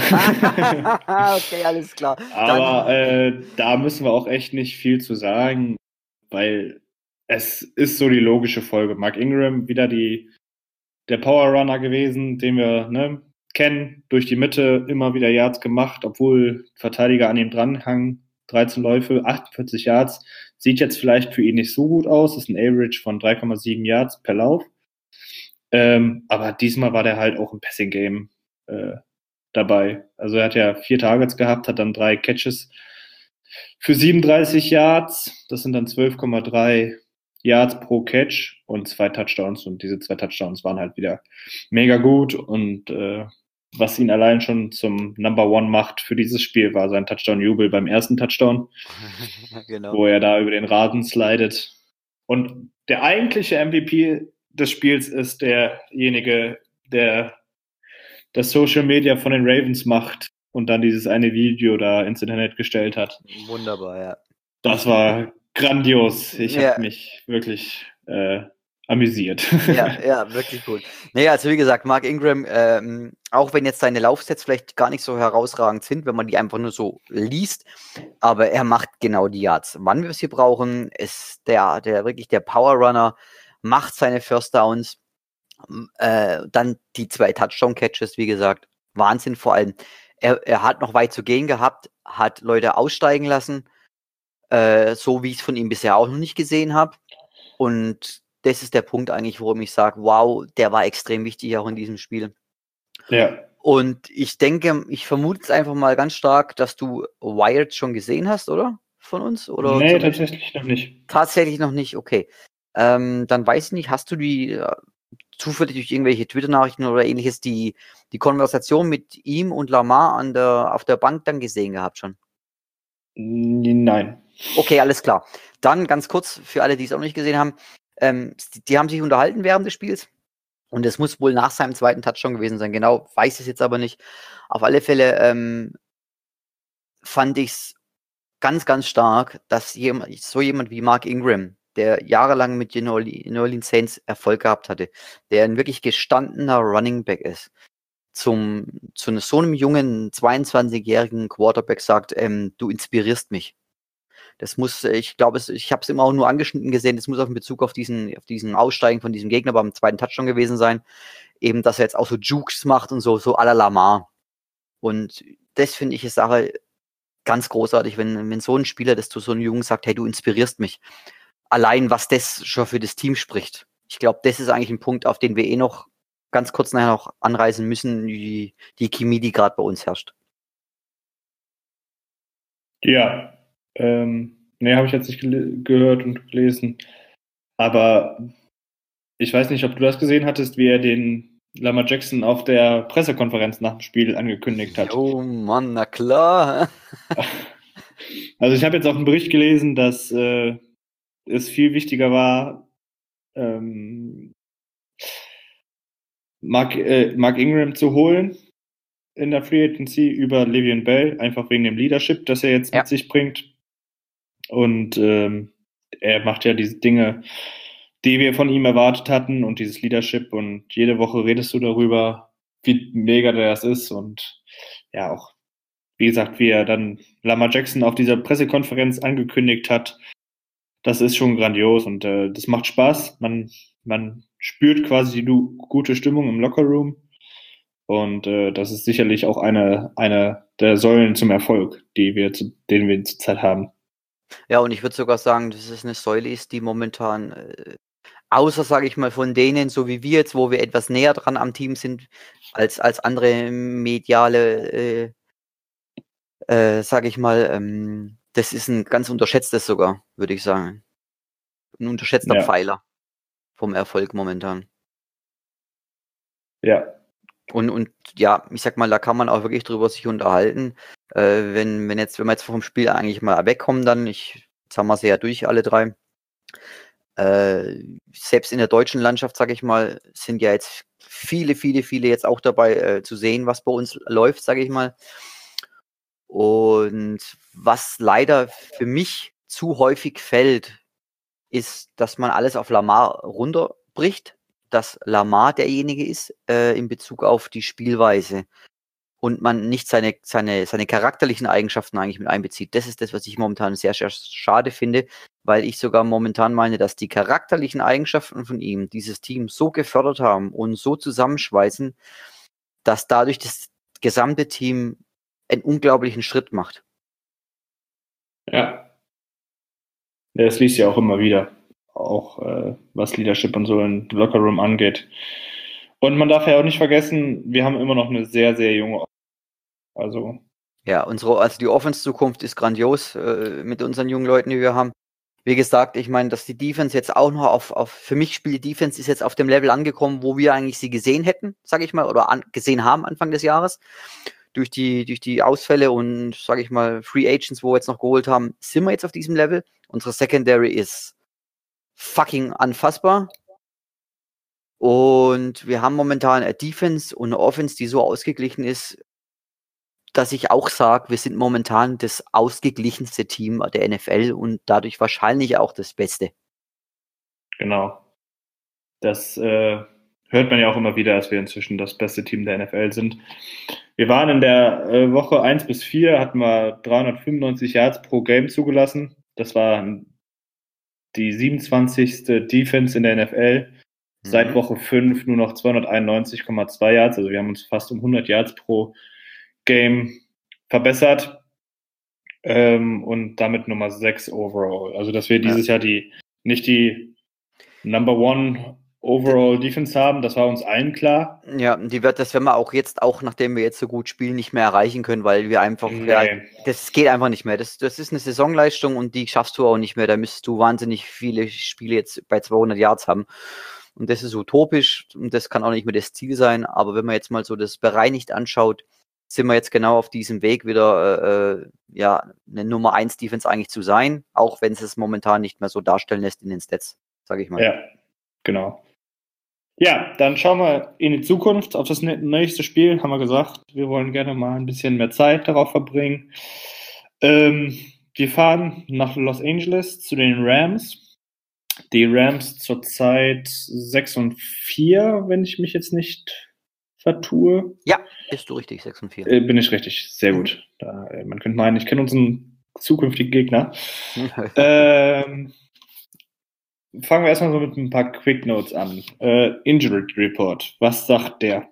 Okay, alles klar. Aber da müssen wir auch echt nicht viel zu sagen, weil es ist so die logische Folge. Mark Ingram, wieder der Power Runner gewesen, den wir kennen, durch die Mitte immer wieder Yards gemacht, obwohl Verteidiger an ihm dranhangen. 13 Läufe, 48 Yards. Sieht jetzt vielleicht für ihn nicht so gut aus. Ist ein Average von 3,7 Yards per Lauf. Aber diesmal war der halt auch im Passing-Game dabei. Also er hat ja 4 Targets gehabt, hat dann 3 Catches für 37 Yards. Das sind dann 12,3 Yards pro Catch und 2 Touchdowns. Und diese 2 Touchdowns waren halt wieder mega gut. Und was ihn allein schon zum Number One macht für dieses Spiel, war sein Touchdown-Jubel beim ersten Touchdown, Genau. wo er da über den Rasen slidet. Und der eigentliche MVP des Spiels ist derjenige, der das Social Media von den Ravens macht und dann dieses eine Video da ins Internet gestellt hat. Wunderbar, ja. Das war grandios. Ich habe mich wirklich amüsiert. Ja, wirklich gut. Nee, also wie gesagt, Mark Ingram, auch wenn jetzt seine Laufsets vielleicht gar nicht so herausragend sind, wenn man die einfach nur so liest, aber er macht genau die Yards. Wann wir sie brauchen, ist der wirklich der Power Runner, macht seine First Downs, dann die 2 Touchdown-Catches, wie gesagt, Wahnsinn. Vor allem, er hat noch weit zu gehen gehabt, hat Leute aussteigen lassen, so wie ich es von ihm bisher auch noch nicht gesehen habe. Und das ist der Punkt eigentlich, warum ich sage, wow, der war extrem wichtig auch in diesem Spiel. Ja. Und ich denke, ich vermute es einfach mal ganz stark, dass du Wired schon gesehen hast, oder? Von uns? Oder nee, tatsächlich noch nicht. Tatsächlich noch nicht, okay. Dann weiß ich nicht, hast du die zufällig durch irgendwelche Twitter-Nachrichten oder ähnliches die Konversation mit ihm und Lamar auf der Bank dann gesehen gehabt schon? Nein. Okay, alles klar. Dann ganz kurz für alle, die es auch noch nicht gesehen haben. Die haben sich unterhalten während des Spiels und es muss wohl nach seinem 2. Touchdown gewesen sein. Genau, weiß es jetzt aber nicht. Auf alle Fälle fand ich es ganz, ganz stark, dass so jemand wie Mark Ingram, der jahrelang mit den New Orleans Saints Erfolg gehabt hatte, der ein wirklich gestandener Running Back ist, zu so einem jungen 22-jährigen Quarterback sagt, du inspirierst mich. Das muss, ich glaube, ich habe es immer auch nur angeschnitten gesehen, das muss auf Bezug auf diesen Aussteigen von diesem Gegner beim 2. Touchdown gewesen sein, eben, dass er jetzt auch so Jukes macht und so à la Lamar. Und das finde ich eine Sache ganz großartig, wenn so ein Spieler, das zu so einem Jungen sagt, hey, du inspirierst mich. Allein, was das schon für das Team spricht. Ich glaube, das ist eigentlich ein Punkt, auf den wir noch ganz kurz nachher noch anreißen müssen, die Chemie, die gerade bei uns herrscht. Ja, nee, habe ich jetzt nicht gehört und gelesen. Aber ich weiß nicht, ob du das gesehen hattest, wie er den Lamar Jackson auf der Pressekonferenz nach dem Spiel angekündigt hat. Oh Mann, na klar. Also ich habe jetzt auch einen Bericht gelesen, dass es viel wichtiger war, Mark Ingram zu holen in der Free Agency über Le'Veon Bell, einfach wegen dem Leadership, das er jetzt mit sich bringt. Und er macht ja diese Dinge, die wir von ihm erwartet hatten und dieses Leadership, und jede Woche redest du darüber, wie mega das ist, und ja, auch wie gesagt, wie er dann Lamar Jackson auf dieser Pressekonferenz angekündigt hat, das ist schon grandios und das macht Spaß. Man spürt quasi die gute Stimmung im Lockerroom, und das ist sicherlich auch eine der Säulen zum Erfolg, den wir zurzeit haben. Ja, und ich würde sogar sagen, dass es eine Säule ist, die momentan, außer, sage ich mal, von denen, so wie wir jetzt, wo wir etwas näher dran am Team sind, als andere mediale, sage ich mal, das ist ein ganz unterschätztes sogar, würde ich sagen. Ein unterschätzter Pfeiler vom Erfolg momentan. Ja. Und ja, ich sag mal, da kann man auch wirklich drüber sich unterhalten. Wenn wir jetzt vom Spiel eigentlich mal wegkommen, dann, jetzt haben wir sie ja durch, alle drei. Selbst in der deutschen Landschaft, sage ich mal, sind ja jetzt viele jetzt auch dabei zu sehen, was bei uns läuft, sage ich mal. Und was leider für mich zu häufig fällt, ist, dass man alles auf Lamar runterbricht. dass Lamar derjenige ist in Bezug auf die Spielweise und man nicht seine charakterlichen Eigenschaften eigentlich mit einbezieht. Das ist das, was ich momentan sehr, sehr schade finde, weil ich sogar momentan meine, dass die charakterlichen Eigenschaften von ihm dieses Team so gefördert haben und so zusammenschweißen, dass dadurch das gesamte Team einen unglaublichen Schritt macht. Ja. Das liest ja auch immer wieder, auch was Leadership und so im Lockerroom angeht. Und man darf ja auch nicht vergessen, wir haben immer noch eine sehr, sehr junge, also Ja, also die Offense-Zukunft ist grandios mit unseren jungen Leuten, die wir haben. Wie gesagt, ich meine, dass die Defense jetzt auch noch für mich spielt die Defense ist jetzt auf dem Level angekommen, wo wir eigentlich sie gesehen hätten, sage ich mal, oder gesehen haben Anfang des Jahres. Durch die Ausfälle und, sage ich mal, Free Agents, wo wir jetzt noch geholt haben, sind wir jetzt auf diesem Level. Unsere Secondary ist fucking unfassbar. Und wir haben momentan eine Defense und eine Offense, die so ausgeglichen ist, dass ich auch sage, wir sind momentan das ausgeglichenste Team der NFL und dadurch wahrscheinlich auch das Beste. Genau. Das hört man ja auch immer wieder, dass wir inzwischen das beste Team der NFL sind. Wir waren in der Woche 1 bis 4, hatten wir 395 Yards pro Game zugelassen. Das war die 27. Defense in der NFL. Seit Woche 5 nur noch 291,2 Yards. Also wir haben uns fast um 100 Yards pro Game verbessert. Und damit Nummer 6 overall. Also dass wir dieses Jahr nicht die Number 1 Overall Defense haben, das war uns allen klar. Ja, das werden wir auch jetzt, auch nachdem wir jetzt so gut spielen, nicht mehr erreichen können, weil wir einfach, das geht einfach nicht mehr. Das ist eine Saisonleistung und die schaffst du auch nicht mehr. Da müsstest du wahnsinnig viele Spiele jetzt bei 200 Yards haben. Und das ist utopisch und das kann auch nicht mehr das Ziel sein. Aber wenn man jetzt mal so das bereinigt anschaut, sind wir jetzt genau auf diesem Weg wieder, eine Nummer 1 Defense eigentlich zu sein, auch wenn es momentan nicht mehr so darstellen lässt in den Stats, sage ich mal. Ja, genau. Ja, dann schauen wir in die Zukunft, auf das nächste Spiel, haben wir gesagt, wir wollen gerne mal ein bisschen mehr Zeit darauf verbringen. Wir fahren nach Los Angeles zu den Rams. Die Rams zurzeit 6-4, wenn ich mich jetzt nicht vertue. Ja, bist du richtig, 6-4. Bin ich richtig, sehr gut. Man könnte meinen, ich kenne unseren zukünftigen Gegner. Fangen wir erstmal so mit ein paar Quick Notes an. Injury Report, was sagt der?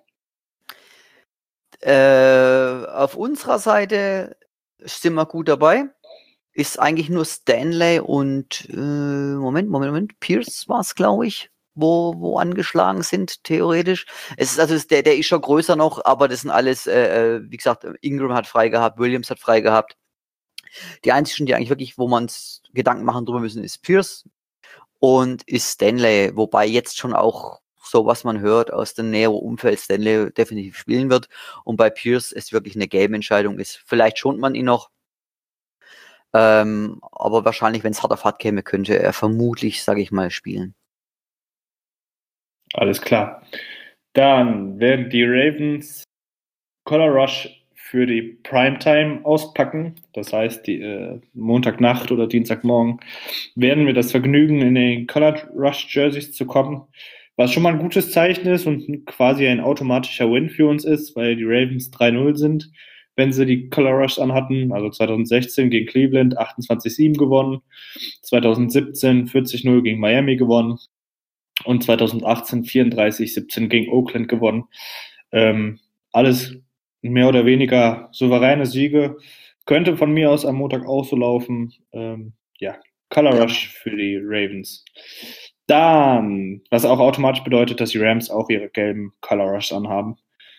Auf unserer Seite sind wir gut dabei. Ist eigentlich nur Stanley und Moment, Pierce war es, glaube ich, wo angeschlagen sind, theoretisch. Der ist schon größer noch, aber das sind alles, wie gesagt, Ingram hat frei gehabt, Williams hat frei gehabt. Die einzigen, die eigentlich wirklich, wo man uns Gedanken machen drüber müssen, ist Pierce und ist Stanley, wobei jetzt schon auch so, was man hört aus dem näheren Umfeld, Stanley definitiv spielen wird. Und bei Pierce ist wirklich eine Game-Entscheidung ist. Vielleicht schont man ihn noch, aber wahrscheinlich, wenn es hart auf hart käme, könnte er vermutlich, sage ich mal, spielen. Alles klar. Dann werden die Ravens Color Rush für die Primetime auspacken. Das heißt, die Montagnacht oder Dienstagmorgen werden wir das Vergnügen, in den Color Rush Jerseys zu kommen. Was schon mal ein gutes Zeichen ist und quasi ein automatischer Win für uns ist, weil die Ravens 3-0 sind, wenn sie die Color Rush anhatten. Also 2016 gegen Cleveland 28-7 gewonnen, 2017 40-0 gegen Miami gewonnen und 2018 34-17 gegen Oakland gewonnen. Alles mehr oder weniger souveräne Siege. Könnte von mir aus am Montag auch so laufen. Color Rush für die Ravens. Dann, was auch automatisch bedeutet, dass die Rams auch ihre gelben Color Rush anhaben.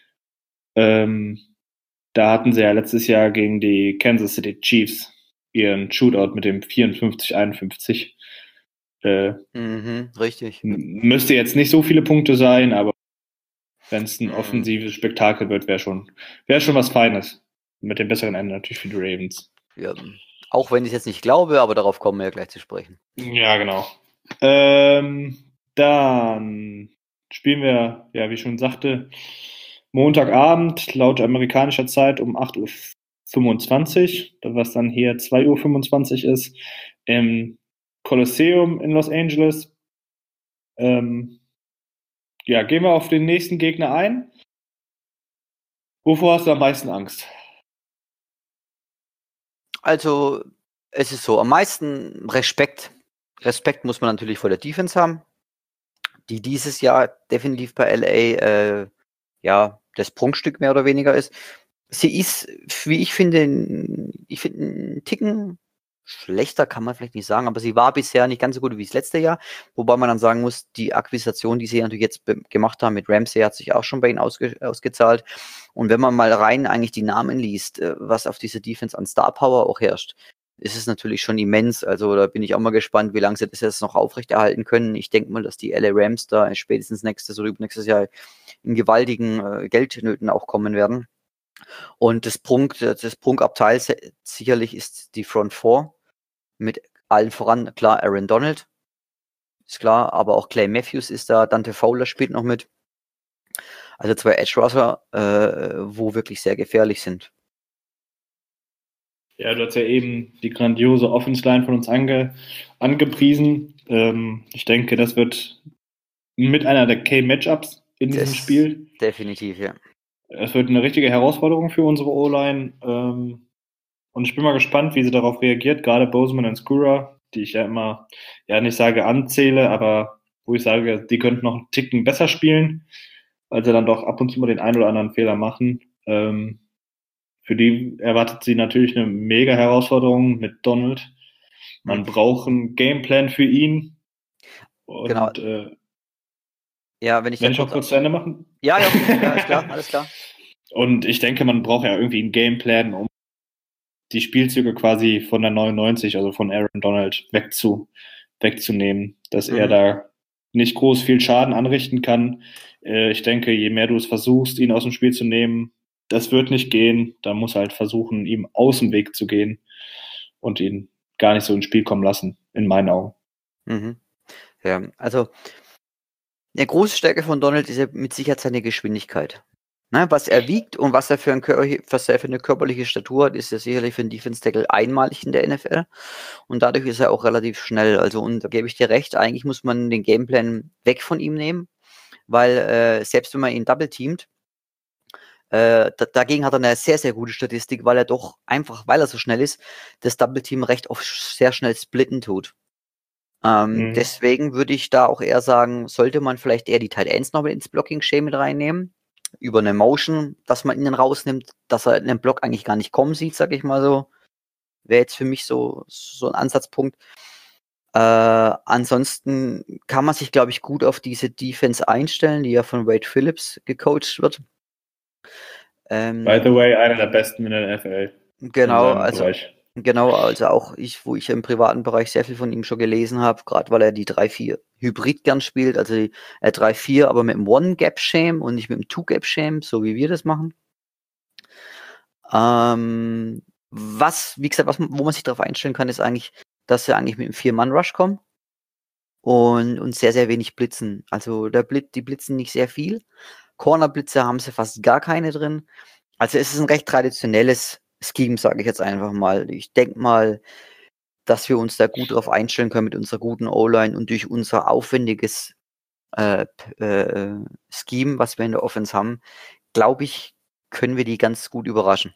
Da hatten sie ja letztes Jahr gegen die Kansas City Chiefs ihren Shootout mit dem 54-51. Richtig. Müsste jetzt nicht so viele Punkte sein, aber wenn es ein offensives Spektakel wird, wäre schon was Feines. Mit dem besseren Ende natürlich für die Ravens. Ja, auch wenn ich es jetzt nicht glaube, aber darauf kommen wir ja gleich zu sprechen. Ja, genau. Dann spielen wir, ja, wie ich schon sagte, Montagabend laut amerikanischer Zeit um 8:25 Uhr, was dann hier 2:25 Uhr ist, im Kolosseum in Los Angeles. Ja, gehen wir auf den nächsten Gegner ein. Wovor hast du am meisten Angst? Also, es ist so, am meisten Respekt. Respekt muss man natürlich vor der Defense haben, die dieses Jahr definitiv bei LA das Prunkstück mehr oder weniger ist. Sie ist, wie ich finde, einen Ticken schlechter, kann man vielleicht nicht sagen, aber sie war bisher nicht ganz so gut wie das letzte Jahr, wobei man dann sagen muss, die Akquisition, die sie natürlich jetzt gemacht haben mit Ramsey, hat sich auch schon bei ihnen ausgezahlt. Und wenn man mal rein eigentlich die Namen liest, was auf dieser Defense an Star Power auch herrscht, ist es natürlich schon immens. Also da bin ich auch mal gespannt, wie lange sie das jetzt noch aufrechterhalten können. Ich denke mal, dass die LA Rams da spätestens nächstes oder übernächstes Jahr in gewaltigen Geldnöten auch kommen werden. Und das Prunkabteil sicherlich ist die Front Four mit allen voran, klar, Aaron Donald, ist klar, aber auch Clay Matthews ist da, Dante Fowler spielt noch mit. Also 2 Edge Rusher, wo wirklich sehr gefährlich sind. Ja, du hast ja eben die grandiose Offense-Line von uns angepriesen. Ich denke, das wird mit einer der Key-Matchups in diesem Spiel. Definitiv, ja. Es wird eine richtige Herausforderung für unsere O-Line. Und ich bin mal gespannt, wie sie darauf reagiert. Gerade Bozeman und Skura, die ich ja immer, nicht sage anzähle, aber wo ich sage, die könnten noch einen Ticken besser spielen, weil sie dann doch ab und zu mal den einen oder anderen Fehler machen. Für die erwartet sie natürlich eine mega Herausforderung mit Donald. Man braucht einen Gameplan für ihn. Und, genau. wenn ich noch kurz zu Ende machen? Ja, ist klar, alles klar. Und ich denke, man braucht ja irgendwie einen Gameplan, um die Spielzüge quasi von der 99, also von Aaron Donald, wegzunehmen, dass er da nicht groß viel Schaden anrichten kann. Ich denke, je mehr du es versuchst, ihn aus dem Spiel zu nehmen, das wird nicht gehen. Da muss halt versuchen, ihm aus dem Weg zu gehen und ihn gar nicht so ins Spiel kommen lassen, in meinen Augen. Mhm. Ja, also eine große Stärke von Donald ist ja mit Sicherheit seine Geschwindigkeit. Ne, was er wiegt und was er für eine körperliche Statur hat, ist ja sicherlich für einen Defense-Tackle einmalig in der NFL. Und dadurch ist er auch relativ schnell. Also, und da gebe ich dir recht, eigentlich muss man den Gameplan weg von ihm nehmen, weil selbst wenn man ihn double-teamt, dagegen hat er eine sehr, sehr gute Statistik, weil er doch einfach, weil er so schnell ist, das Double-Team recht oft sehr schnell splitten tut. Deswegen würde ich da auch eher sagen, sollte man vielleicht eher die Tight Ends noch mit ins Blocking-Scheme mit reinnehmen, über eine Motion, dass man ihn rausnimmt, dass er in den Block eigentlich gar nicht kommen sieht, sag ich mal so. Wäre jetzt für mich so ein Ansatzpunkt. Ansonsten kann man sich, glaube ich, gut auf diese Defense einstellen, die ja von Wade Phillips gecoacht wird. By the way, einer der besten in der NFL. Genau, also auch wo ich im privaten Bereich sehr viel von ihm schon gelesen habe, gerade weil er die 3-4 Hybrid gern spielt, also 3-4, aber mit einem One-Gap-Shame und nicht mit einem Two-Gap-Shame, so wie wir das machen. Wo man sich darauf einstellen kann, ist eigentlich, dass sie eigentlich mit einem 4-Mann-Rush kommen und sehr, sehr wenig blitzen. Also die blitzen nicht sehr viel. Corner-Blitze haben sie fast gar keine drin. Also es ist ein recht traditionelles Scheme, sage ich jetzt einfach mal. Ich denke mal, dass wir uns da gut drauf einstellen können mit unserer guten O-Line und durch unser aufwendiges Scheme, was wir in der Offense haben, glaube ich, können wir die ganz gut überraschen.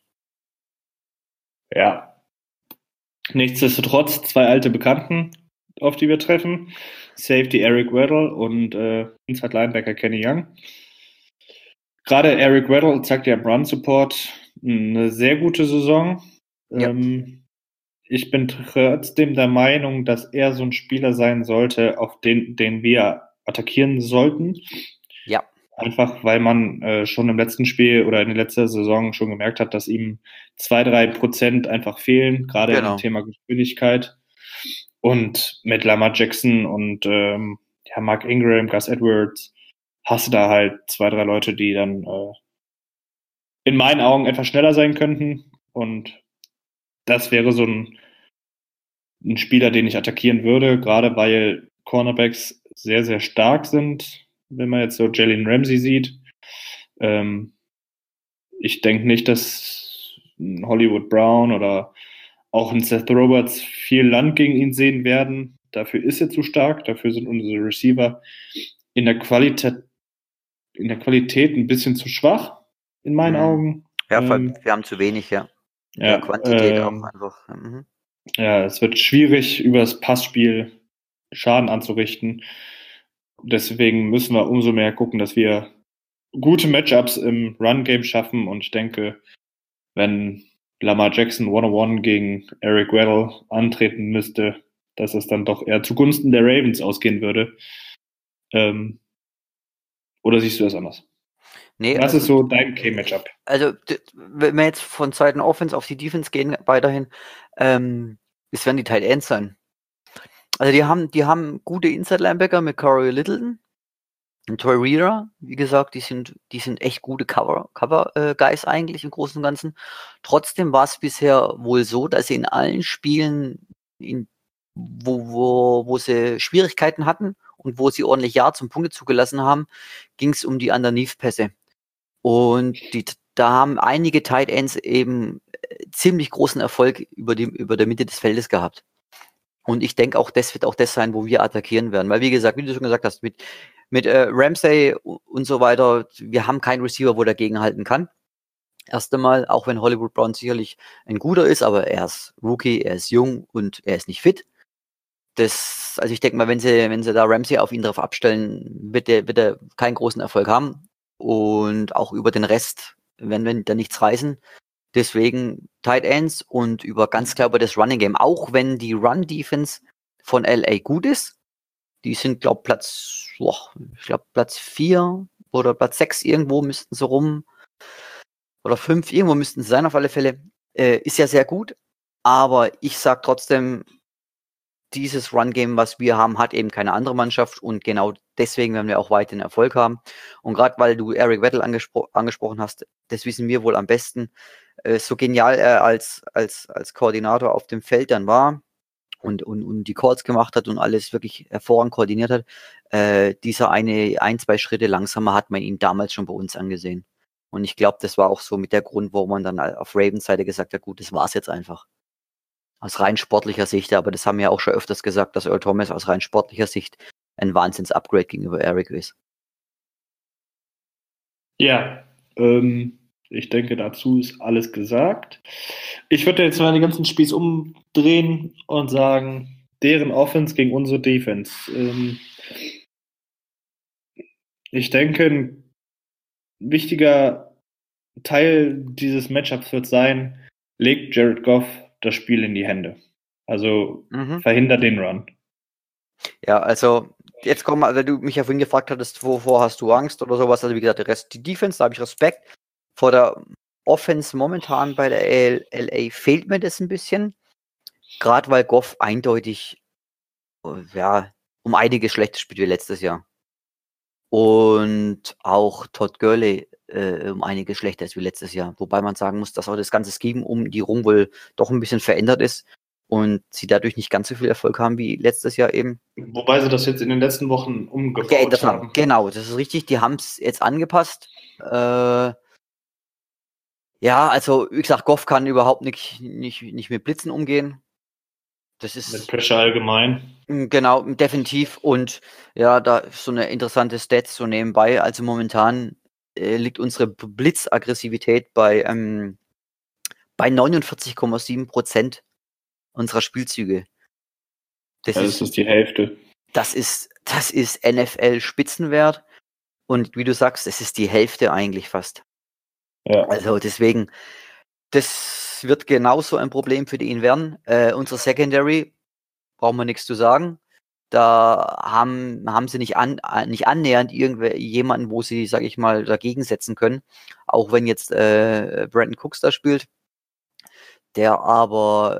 Ja. Nichtsdestotrotz 2 alte Bekannten, auf die wir treffen. Safety Eric Weddle und Inside Linebacker Kenny Young. Gerade Eric Weddle zeigt ja im Run-Support eine sehr gute Saison. Ja. Ich bin trotzdem der Meinung, dass er so ein Spieler sein sollte, auf den wir attackieren sollten. Ja. Einfach, weil man schon im letzten Spiel oder in der letzten Saison schon gemerkt hat, dass ihm 2-3% einfach fehlen, gerade im Thema Geschwindigkeit. Und mit Lamar Jackson und Mark Ingram, Gus Edwards, hast du da halt 2-3 Leute, die dann in meinen Augen etwas schneller sein könnten. Und das wäre so ein Spieler, den ich attackieren würde, gerade weil Cornerbacks sehr, sehr stark sind, wenn man jetzt so Jalen Ramsey sieht. Ich denke nicht, dass ein Hollywood Brown oder auch ein Seth Roberts viel Land gegen ihn sehen werden. Dafür ist er zu stark, dafür sind unsere Receiver in der Qualität in der Qualität ein bisschen zu schwach, in meinen Augen. Ja, wir haben zu wenig, ja. Ja, Quantität auch einfach. Ja, es wird schwierig, über das Passspiel Schaden anzurichten. Deswegen müssen wir umso mehr gucken, dass wir gute Matchups im Run-Game schaffen. Und ich denke, wenn Lamar Jackson 101 gegen Eric Weddle antreten müsste, dass es dann doch eher zugunsten der Ravens ausgehen würde. Oder siehst du das anders? Nee, Was ist so dein K-Matchup? Also, wenn wir jetzt von Seiten Offense auf die Defense gehen, weiterhin, es werden die Tight Ends sein. Also, die haben gute Inside-Linebacker mit Corey Littleton und Troy Reader. Wie gesagt, die sind echt gute Cover-Guys eigentlich im Großen und Ganzen. Trotzdem war es bisher wohl so, dass sie in allen Spielen, wo sie Schwierigkeiten hatten und wo sie ordentlich Yards und Punkte zugelassen haben, ging es um die Underneath-Pässe. Und da haben einige Tight Ends eben ziemlich großen Erfolg über der Mitte des Feldes gehabt. Und ich denke auch, das wird auch das sein, wo wir attackieren werden. Weil, wie gesagt, wie du schon gesagt hast, mit Ramsey und so weiter, wir haben keinen Receiver, wo dagegen halten kann. Erst einmal, auch wenn Hollywood Brown sicherlich ein guter ist, aber er ist Rookie, er ist jung und er ist nicht fit. Also ich denke mal, wenn sie da Ramsey auf ihn drauf abstellen, wird er keinen großen Erfolg haben. Und auch über den Rest, wenn da nichts reißen. Deswegen Tight Ends und ganz klar über das Running Game. Auch wenn die Run-Defense von LA gut ist. Die sind, glaube Platz 4 oder Platz 6 irgendwo müssten sie rum. Oder 5, irgendwo müssten sie sein auf alle Fälle. Ist ja sehr gut. Aber ich sag trotzdem, dieses Run-Game, was wir haben, hat eben keine andere Mannschaft und genau deswegen werden wir auch weiterhin Erfolg haben. Und gerade weil du Eric Weddle angesprochen hast, das wissen wir wohl am besten, so genial er als Koordinator auf dem Feld dann war und die Calls gemacht hat und alles wirklich hervorragend koordiniert hat, dieser ein, zwei Schritte langsamer hat man ihn damals schon bei uns angesehen. Und ich glaube, das war auch so mit der Grund, wo man dann auf Ravens Seite gesagt hat, gut, das war's jetzt einfach. Aus rein sportlicher Sicht, aber das haben wir auch schon öfters gesagt, dass Earl Thomas aus rein sportlicher Sicht ein Wahnsinns-Upgrade gegenüber Eric ist. Ja, ich denke, dazu ist alles gesagt. Ich würde jetzt mal den ganzen Spieß umdrehen und sagen, deren Offense gegen unsere Defense. Ich denke, ein wichtiger Teil dieses Matchups wird sein, legt Jared Goff das Spiel in die Hände. Also verhindert den Run. Ja, also jetzt kommen, weil du mich ja vorhin gefragt hattest, wovor hast du Angst oder sowas. Also wie gesagt, die Defense, da habe ich Respekt. Vor der Offense momentan bei der LA fehlt mir das ein bisschen. Gerade weil Goff eindeutig um einiges schlechter spielt wie letztes Jahr. Und auch Todd Gurley um einiges schlechter ist wie letztes Jahr. Wobei man sagen muss, dass auch das ganze Scheme um die rum wohl doch ein bisschen verändert ist und sie dadurch nicht ganz so viel Erfolg haben wie letztes Jahr eben. Wobei sie das jetzt in den letzten Wochen umgebaut haben. Genau, das ist richtig. Die haben es jetzt angepasst. Ja, also wie gesagt, Goff kann überhaupt nicht mit Blitzen umgehen. Das ist mit Pressure allgemein. Genau, definitiv. Und ja, da ist so eine interessante Stats so nebenbei. Also momentan liegt unsere Blitzaggressivität bei 49,7% unserer Spielzüge. Das ist die Hälfte. Das ist NFL-Spitzenwert. Und wie du sagst, es ist die Hälfte eigentlich fast. Ja. Also deswegen, das wird genauso ein Problem für ihn werden. Unsere Secondary, brauchen wir nichts zu sagen. Da haben sie nicht annähernd jemanden, wo sie, sag ich mal, dagegen setzen können. Auch wenn jetzt Brandon Cooks da spielt. Der aber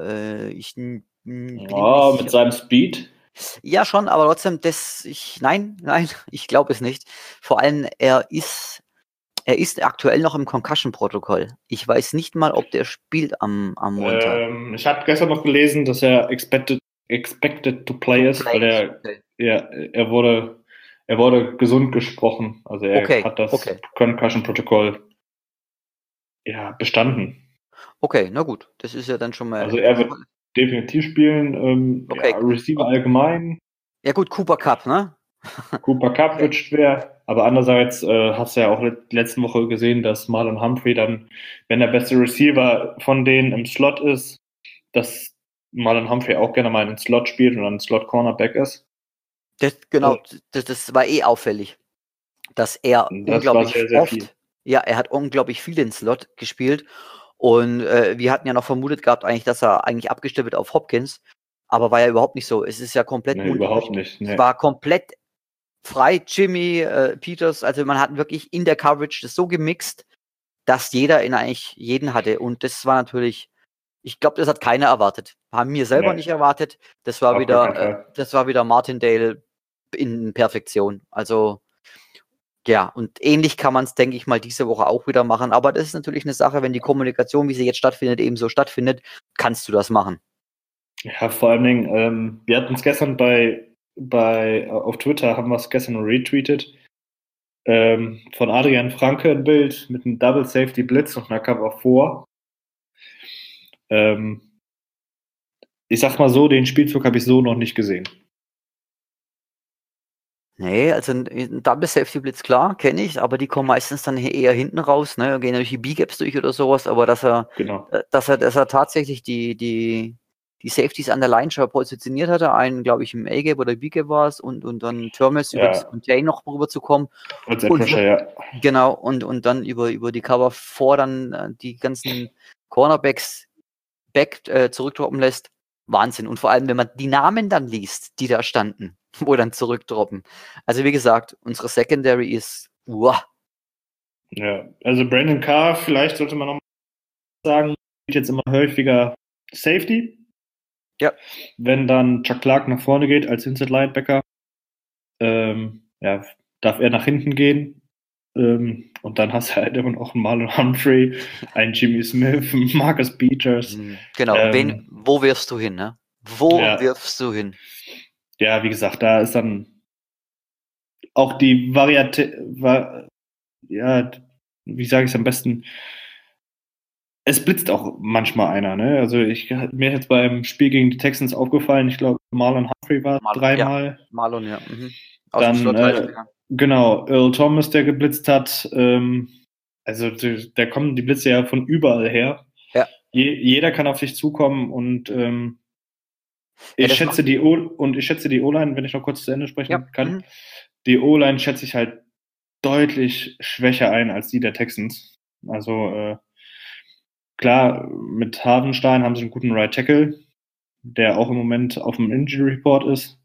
mit seinem Speed. Ja, schon, aber trotzdem, nein, ich glaube es nicht. Vor allem, er ist aktuell noch im Concussion-Protokoll. Ich weiß nicht mal, ob der spielt am Montag. Ich habe gestern noch gelesen, dass er expected to play ist, weil er wurde gesund gesprochen. Also er hat das Concussion-Protokoll bestanden. Okay, na gut, das ist ja dann schon mal. Also er wird definitiv spielen. Receiver allgemein. Ja gut, Cooper Kupp, ne? Cooper Kupp wird schwer, aber andererseits hast du ja auch letzte Woche gesehen, dass Marlon Humphrey dann, wenn der beste Receiver von denen im Slot ist, dass Marlon Humphrey auch gerne mal in den Slot spielt und dann ein Slot-Cornerback ist. Das war eh auffällig, dass er unglaublich oft, er hat unglaublich viel den Slot gespielt und wir hatten ja noch vermutet gehabt eigentlich, dass er eigentlich abgestimmt wird auf Hopkins, aber war ja überhaupt nicht so. Es ist ja komplett überhaupt nicht. Es war komplett frei, Jimmy, Peters, also man hat wirklich in der Coverage das so gemixt, dass jeder eigentlich jeden hatte und das war natürlich, ich glaube, das hat keiner erwartet. Haben wir selber nicht erwartet. Das war wieder Martindale in Perfektion. Also ja, und ähnlich kann man es, denke ich mal, diese Woche auch wieder machen. Aber das ist natürlich eine Sache, wenn die Kommunikation, wie sie jetzt stattfindet, eben so stattfindet, kannst du das machen. Ja, vor allen Dingen, wir hatten es gestern auf Twitter, haben wir es gestern retweetet, von Adrian Franke ein Bild mit einem Double Safety Blitz und einer Cover 4. Ich sag mal so, den Spielzug habe ich so noch nicht gesehen. Nee, also ein Double Safety Blitz, klar, kenne ich, aber die kommen meistens dann eher hinten raus, ne, gehen durch die B-Gaps durch oder sowas, aber dass er tatsächlich die Safeties an der Line schon positioniert hatte, einen, glaube ich, im A-Gap oder B-Gap war es und dann Terminals über das Contain noch rüber zu kommen. Genau, und dann über die Cover 4 dann die ganzen Cornerbacks zurückdroppen lässt. Wahnsinn. Und vor allem, wenn man die Namen dann liest, die da standen, wo dann zurückdroppen. Also wie gesagt, unsere Secondary ist Ja, also Brandon Carr, vielleicht sollte man noch mal sagen, jetzt immer häufiger Safety. Ja. Wenn dann Chuck Clark nach vorne geht als Inside Linebacker, darf er nach hinten gehen. Und dann hast du halt immer noch einen Marlon Humphrey, einen Jimmy Smith, einen Marcus Peters. Genau, wo wirfst du hin, ne? Wirfst du hin? Ja, wie gesagt, da ist dann auch die Variante, wie sage ich es am besten, es blitzt auch manchmal einer, ne? Also mir ist jetzt beim Spiel gegen die Texans aufgefallen, ich glaube, Marlon Humphrey war dreimal. Ja, Marlon, ja. Aus dem Slot genau, Earl Thomas, der geblitzt hat. Also da kommen die Blitze ja von überall her. Ja. Jeder kann auf dich zukommen und ich schätze die O-Line, wenn ich noch kurz zu Ende sprechen kann. Die O-Line schätze ich halt deutlich schwächer ein als die der Texans. Also klar, mit Hardenstein haben sie einen guten Right Tackle, der auch im Moment auf dem Injury Report ist.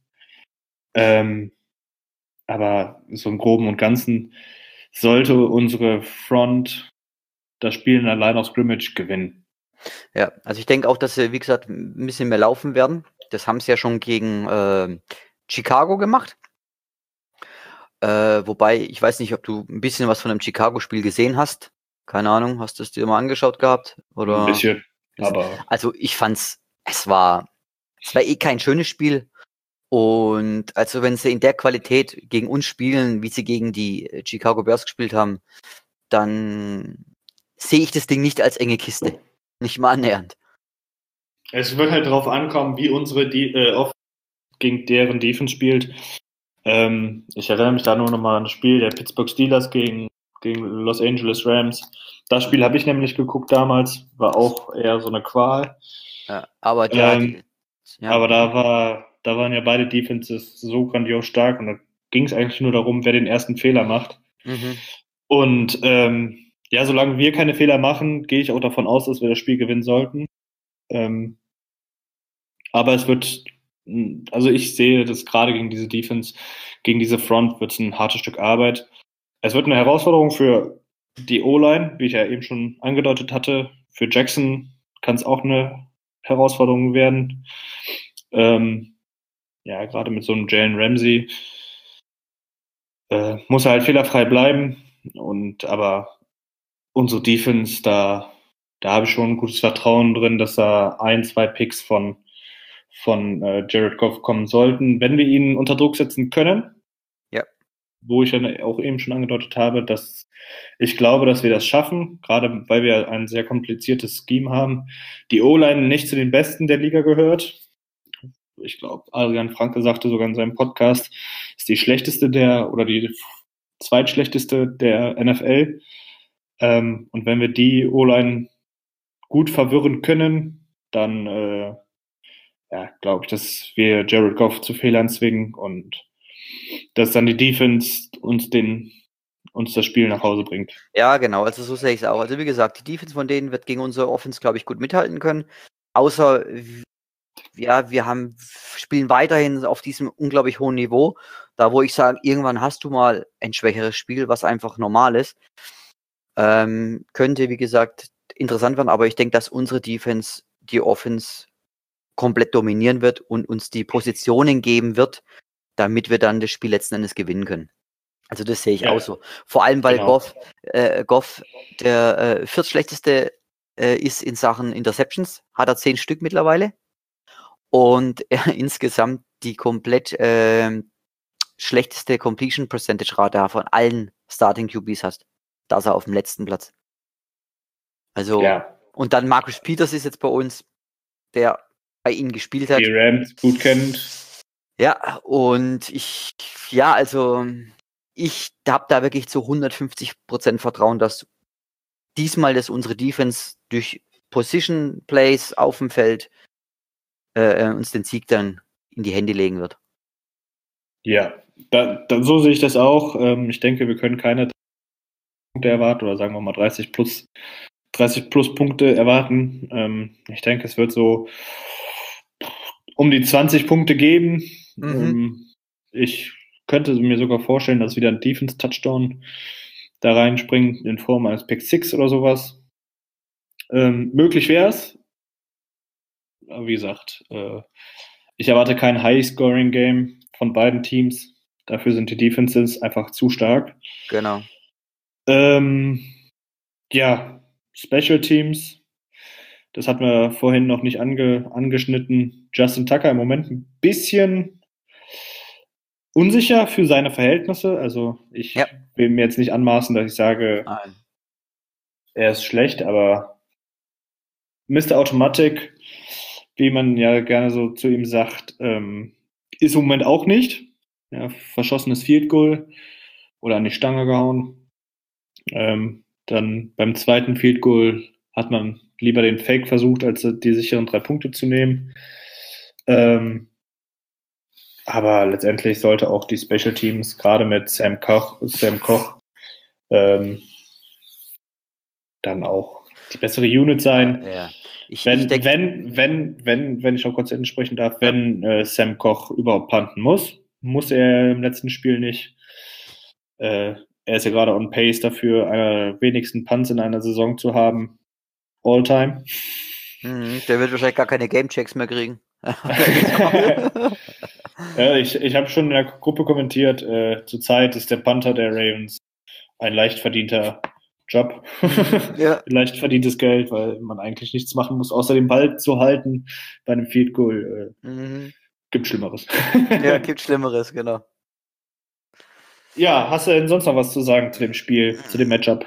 Aber so im Groben und Ganzen sollte unsere Front das Spiel in der Line of Scrimmage gewinnen. Ja, also ich denke auch, dass sie, wie gesagt, ein bisschen mehr laufen werden. Das haben sie ja schon gegen Chicago gemacht. Wobei, ich weiß nicht, ob du ein bisschen was von dem Chicago-Spiel gesehen hast. Keine Ahnung, hast du es dir mal angeschaut gehabt? Oder? Ein bisschen, aber... Also ich fand's, es war eh kein schönes Spiel. Und also wenn sie in der Qualität gegen uns spielen, wie sie gegen die Chicago Bears gespielt haben, dann sehe ich das Ding nicht als enge Kiste. Nicht mal annähernd. Es wird halt darauf ankommen, wie unsere gegen deren Defense spielt. Ich erinnere mich da nur noch mal an das Spiel der Pittsburgh Steelers gegen Los Angeles Rams. Das Spiel habe ich nämlich geguckt damals, war auch eher so eine Qual. Ja, aber aber da waren ja beide Defenses so grandios stark und da ging es eigentlich nur darum, wer den ersten Fehler macht. Und solange wir keine Fehler machen, gehe ich auch davon aus, dass wir das Spiel gewinnen sollten. Aber es wird, also ich sehe das gerade gegen diese Defense, gegen diese Front wird es ein hartes Stück Arbeit. Es wird eine Herausforderung für die O-Line, wie ich ja eben schon angedeutet hatte. Für Jackson kann es auch eine Herausforderung werden. Gerade mit so einem Jalen Ramsey muss er halt fehlerfrei bleiben. Aber unsere Defense, da habe ich schon ein gutes Vertrauen drin, dass da 1-2 Picks von Jared Goff kommen sollten, wenn wir ihn unter Druck setzen können. Ja. Wo ich dann auch eben schon angedeutet habe, dass ich glaube, dass wir das schaffen, gerade weil wir ein sehr kompliziertes Scheme haben. Die O-Line nicht zu den Besten der Liga gehört. ich glaube, Adrian Franke sagte sogar in seinem Podcast, ist die schlechteste die zweitschlechteste der NFL. Und wenn wir die O-Line gut verwirren können, dann glaube ich, dass wir Jared Goff zu Fehlern zwingen und dass dann die Defense uns das Spiel nach Hause bringt. Ja, genau, also so sehe ich es auch. Also wie gesagt, die Defense von denen wird gegen unsere Offense, glaube ich, gut mithalten können. Außer, ja, spielen weiterhin auf diesem unglaublich hohen Niveau. Da, wo ich sage, irgendwann hast du mal ein schwächeres Spiel, was einfach normal ist. Könnte, wie gesagt, interessant werden, aber ich denke, dass unsere Defense die Offense komplett dominieren wird und uns die Positionen geben wird, damit wir dann das Spiel letzten Endes gewinnen können. Also das sehe ich auch so. Vor allem, weil Goff der viertschlechteste ist in Sachen Interceptions, hat er 10 Stück mittlerweile. Und er insgesamt die komplett schlechteste Completion Percentage Rate von allen Starting QBs hast. Da ist er auf dem letzten Platz. Also, und dann Marcus Peters ist jetzt bei uns, der bei ihnen gespielt hat. Die Rams gut kennt. Ja, und ich habe da wirklich zu 150% Vertrauen, dass diesmal unsere Defense durch Position Plays auf dem Feld uns den Sieg dann in die Hände legen wird. Ja, so sehe ich das auch. Ich denke, wir können keine Punkte erwarten oder sagen wir mal 30 plus Punkte erwarten. Ich denke, es wird so um die 20 Punkte geben. Ich könnte mir sogar vorstellen, dass wieder ein Defense-Touchdown da reinspringt in Form eines Pick 6 oder sowas. Möglich wäre es. Aber wie gesagt, ich erwarte kein High-Scoring-Game von beiden Teams. Dafür sind die Defenses einfach zu stark. Genau. Special Teams. Das hatten wir vorhin noch nicht angeschnitten. Justin Tucker im Moment ein bisschen unsicher für seine Verhältnisse. Also ich will mir jetzt nicht anmaßen, dass ich sage, er ist schlecht, aber Mr. Automatic, wie man ja gerne so zu ihm sagt, ist im Moment auch nicht. Ja, verschossenes Field Goal oder an die Stange gehauen. Dann beim zweiten Field Goal hat man lieber den Fake versucht, als die sicheren 3 Punkte zu nehmen. Aber letztendlich sollte auch die Special Teams, gerade mit Sam Koch, dann auch die bessere Unit sein. Ja. Wenn ich auch kurz entsprechen darf, wenn Sam Koch überhaupt punten muss er im letzten Spiel nicht. Er ist ja gerade on pace dafür, einer der wenigsten Punts in einer Saison zu haben. All time. Der wird wahrscheinlich gar keine Game-Checks mehr kriegen. Ich habe schon in der Gruppe kommentiert, zurzeit ist der Panther der Ravens ein leicht verdienter Job. Leicht verdientes Geld, weil man eigentlich nichts machen muss, außer den Ball zu halten bei einem Field Goal. Gibt Schlimmeres. Ja, gibt Schlimmeres, genau. Ja, hast du denn sonst noch was zu sagen zu dem Spiel, zu dem Matchup?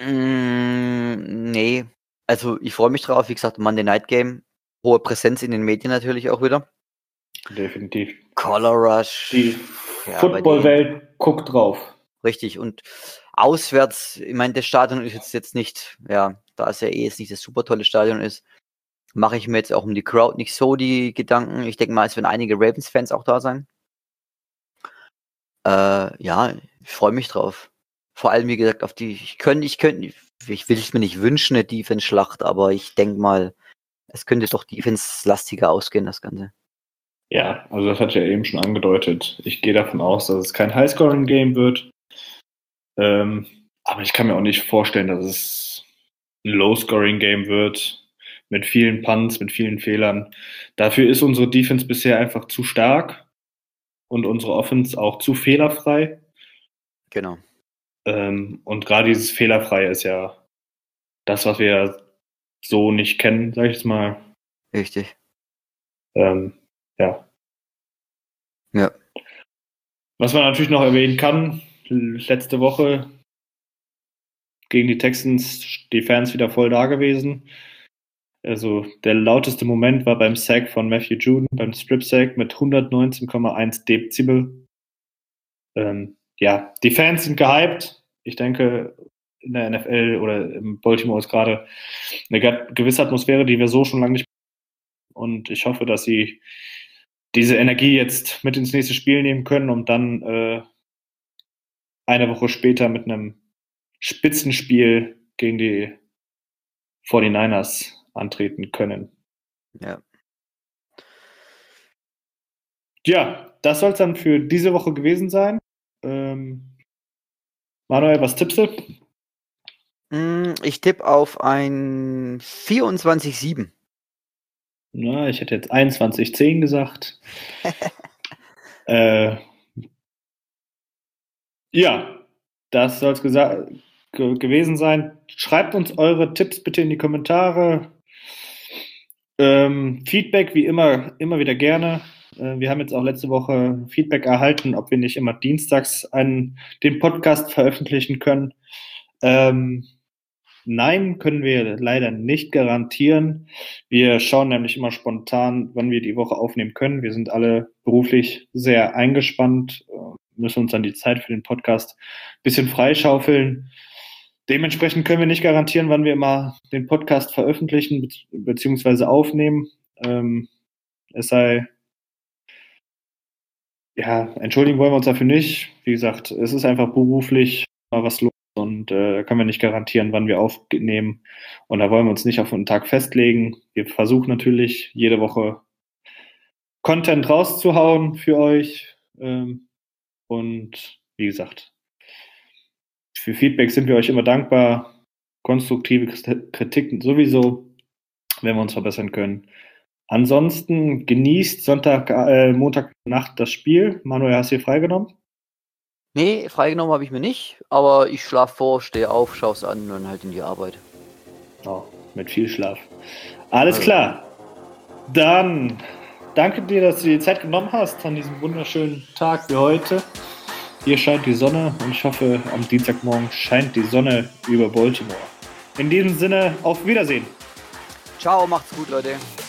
Nee. Also ich freue mich drauf, wie gesagt, Monday Night Game. Hohe Präsenz in den Medien natürlich auch wieder. Definitiv. Color Rush. Die Football-Welt guckt drauf. Richtig. Und auswärts, ich meine, das Stadion ist jetzt nicht, da es ja jetzt nicht das super tolle Stadion ist, mache ich mir jetzt auch um die Crowd nicht so die Gedanken. Ich denke mal, es werden einige Ravens-Fans auch da sein. Ich freue mich drauf. Vor allem, wie gesagt, auf die, ich will es mir nicht wünschen, eine Defense-Schlacht, aber ich denke mal, es könnte doch Defense-lastiger ausgehen, das Ganze. Ja, also das hat ja eben schon angedeutet. Ich gehe davon aus, dass es kein High-Scoring-Game wird. Aber ich kann mir auch nicht vorstellen, dass es ein Low-Scoring-Game wird. Mit vielen Punts, mit vielen Fehlern. Dafür ist unsere Defense bisher einfach zu stark. Und unsere Offense auch zu fehlerfrei. Genau. Und gerade dieses Fehlerfreie ist ja das, was wir so nicht kennen, sag ich jetzt mal. Richtig. Ja. Was man natürlich noch erwähnen kann, letzte Woche gegen die Texans, die Fans wieder voll da gewesen. Also der lauteste Moment war beim Sack von Matthew Judon, beim Strip Sack mit 119,1 Dezibel. Ja, die Fans sind gehypt. Ich denke, in der NFL oder in Baltimore ist gerade eine gewisse Atmosphäre, die wir so schon lange nicht. Und ich hoffe, dass sie diese Energie jetzt mit ins nächste Spiel nehmen können, um dann eine Woche später mit einem Spitzenspiel gegen die 49ers antreten können. Ja. Ja, das soll es dann für diese Woche gewesen sein. Manuel, was tippst du? Ich tippe auf ein 24-7. Na, ich hätte jetzt 21-10 gesagt. Ja, das soll es gewesen sein. Schreibt uns eure Tipps bitte in die Kommentare. Feedback wie immer wieder gerne. Wir haben jetzt auch letzte Woche Feedback erhalten, ob wir nicht immer dienstags den Podcast veröffentlichen können. Nein, können wir leider nicht garantieren. Wir schauen nämlich immer spontan, wann wir die Woche aufnehmen können. Wir sind alle beruflich sehr eingespannt, müssen uns dann die Zeit für den Podcast ein bisschen freischaufeln. Dementsprechend können wir nicht garantieren, wann wir immer den Podcast veröffentlichen bzw. aufnehmen. Es sei, ja, entschuldigen wollen wir uns dafür nicht. Wie gesagt, es ist einfach beruflich mal was los und können wir nicht garantieren, wann wir aufnehmen. Und da wollen wir uns nicht auf einen Tag festlegen. Wir versuchen natürlich, jede Woche Content rauszuhauen für euch. Und wie gesagt, für Feedback sind wir euch immer dankbar. Konstruktive Kritik sowieso, wenn wir uns verbessern können. Ansonsten genießt Montagnacht das Spiel. Manuel, hast du dir freigenommen? Nee, freigenommen habe ich mir nicht, aber ich schlafe vor, stehe auf, schaue es an und dann halt in die Arbeit. Oh, mit viel Schlaf. Alles klar. Dann danke dir, dass du dir die Zeit genommen hast an diesem wunderschönen Tag wie heute. Hier scheint die Sonne und ich hoffe, am Dienstagmorgen scheint die Sonne über Baltimore. In diesem Sinne, auf Wiedersehen. Ciao, macht's gut, Leute.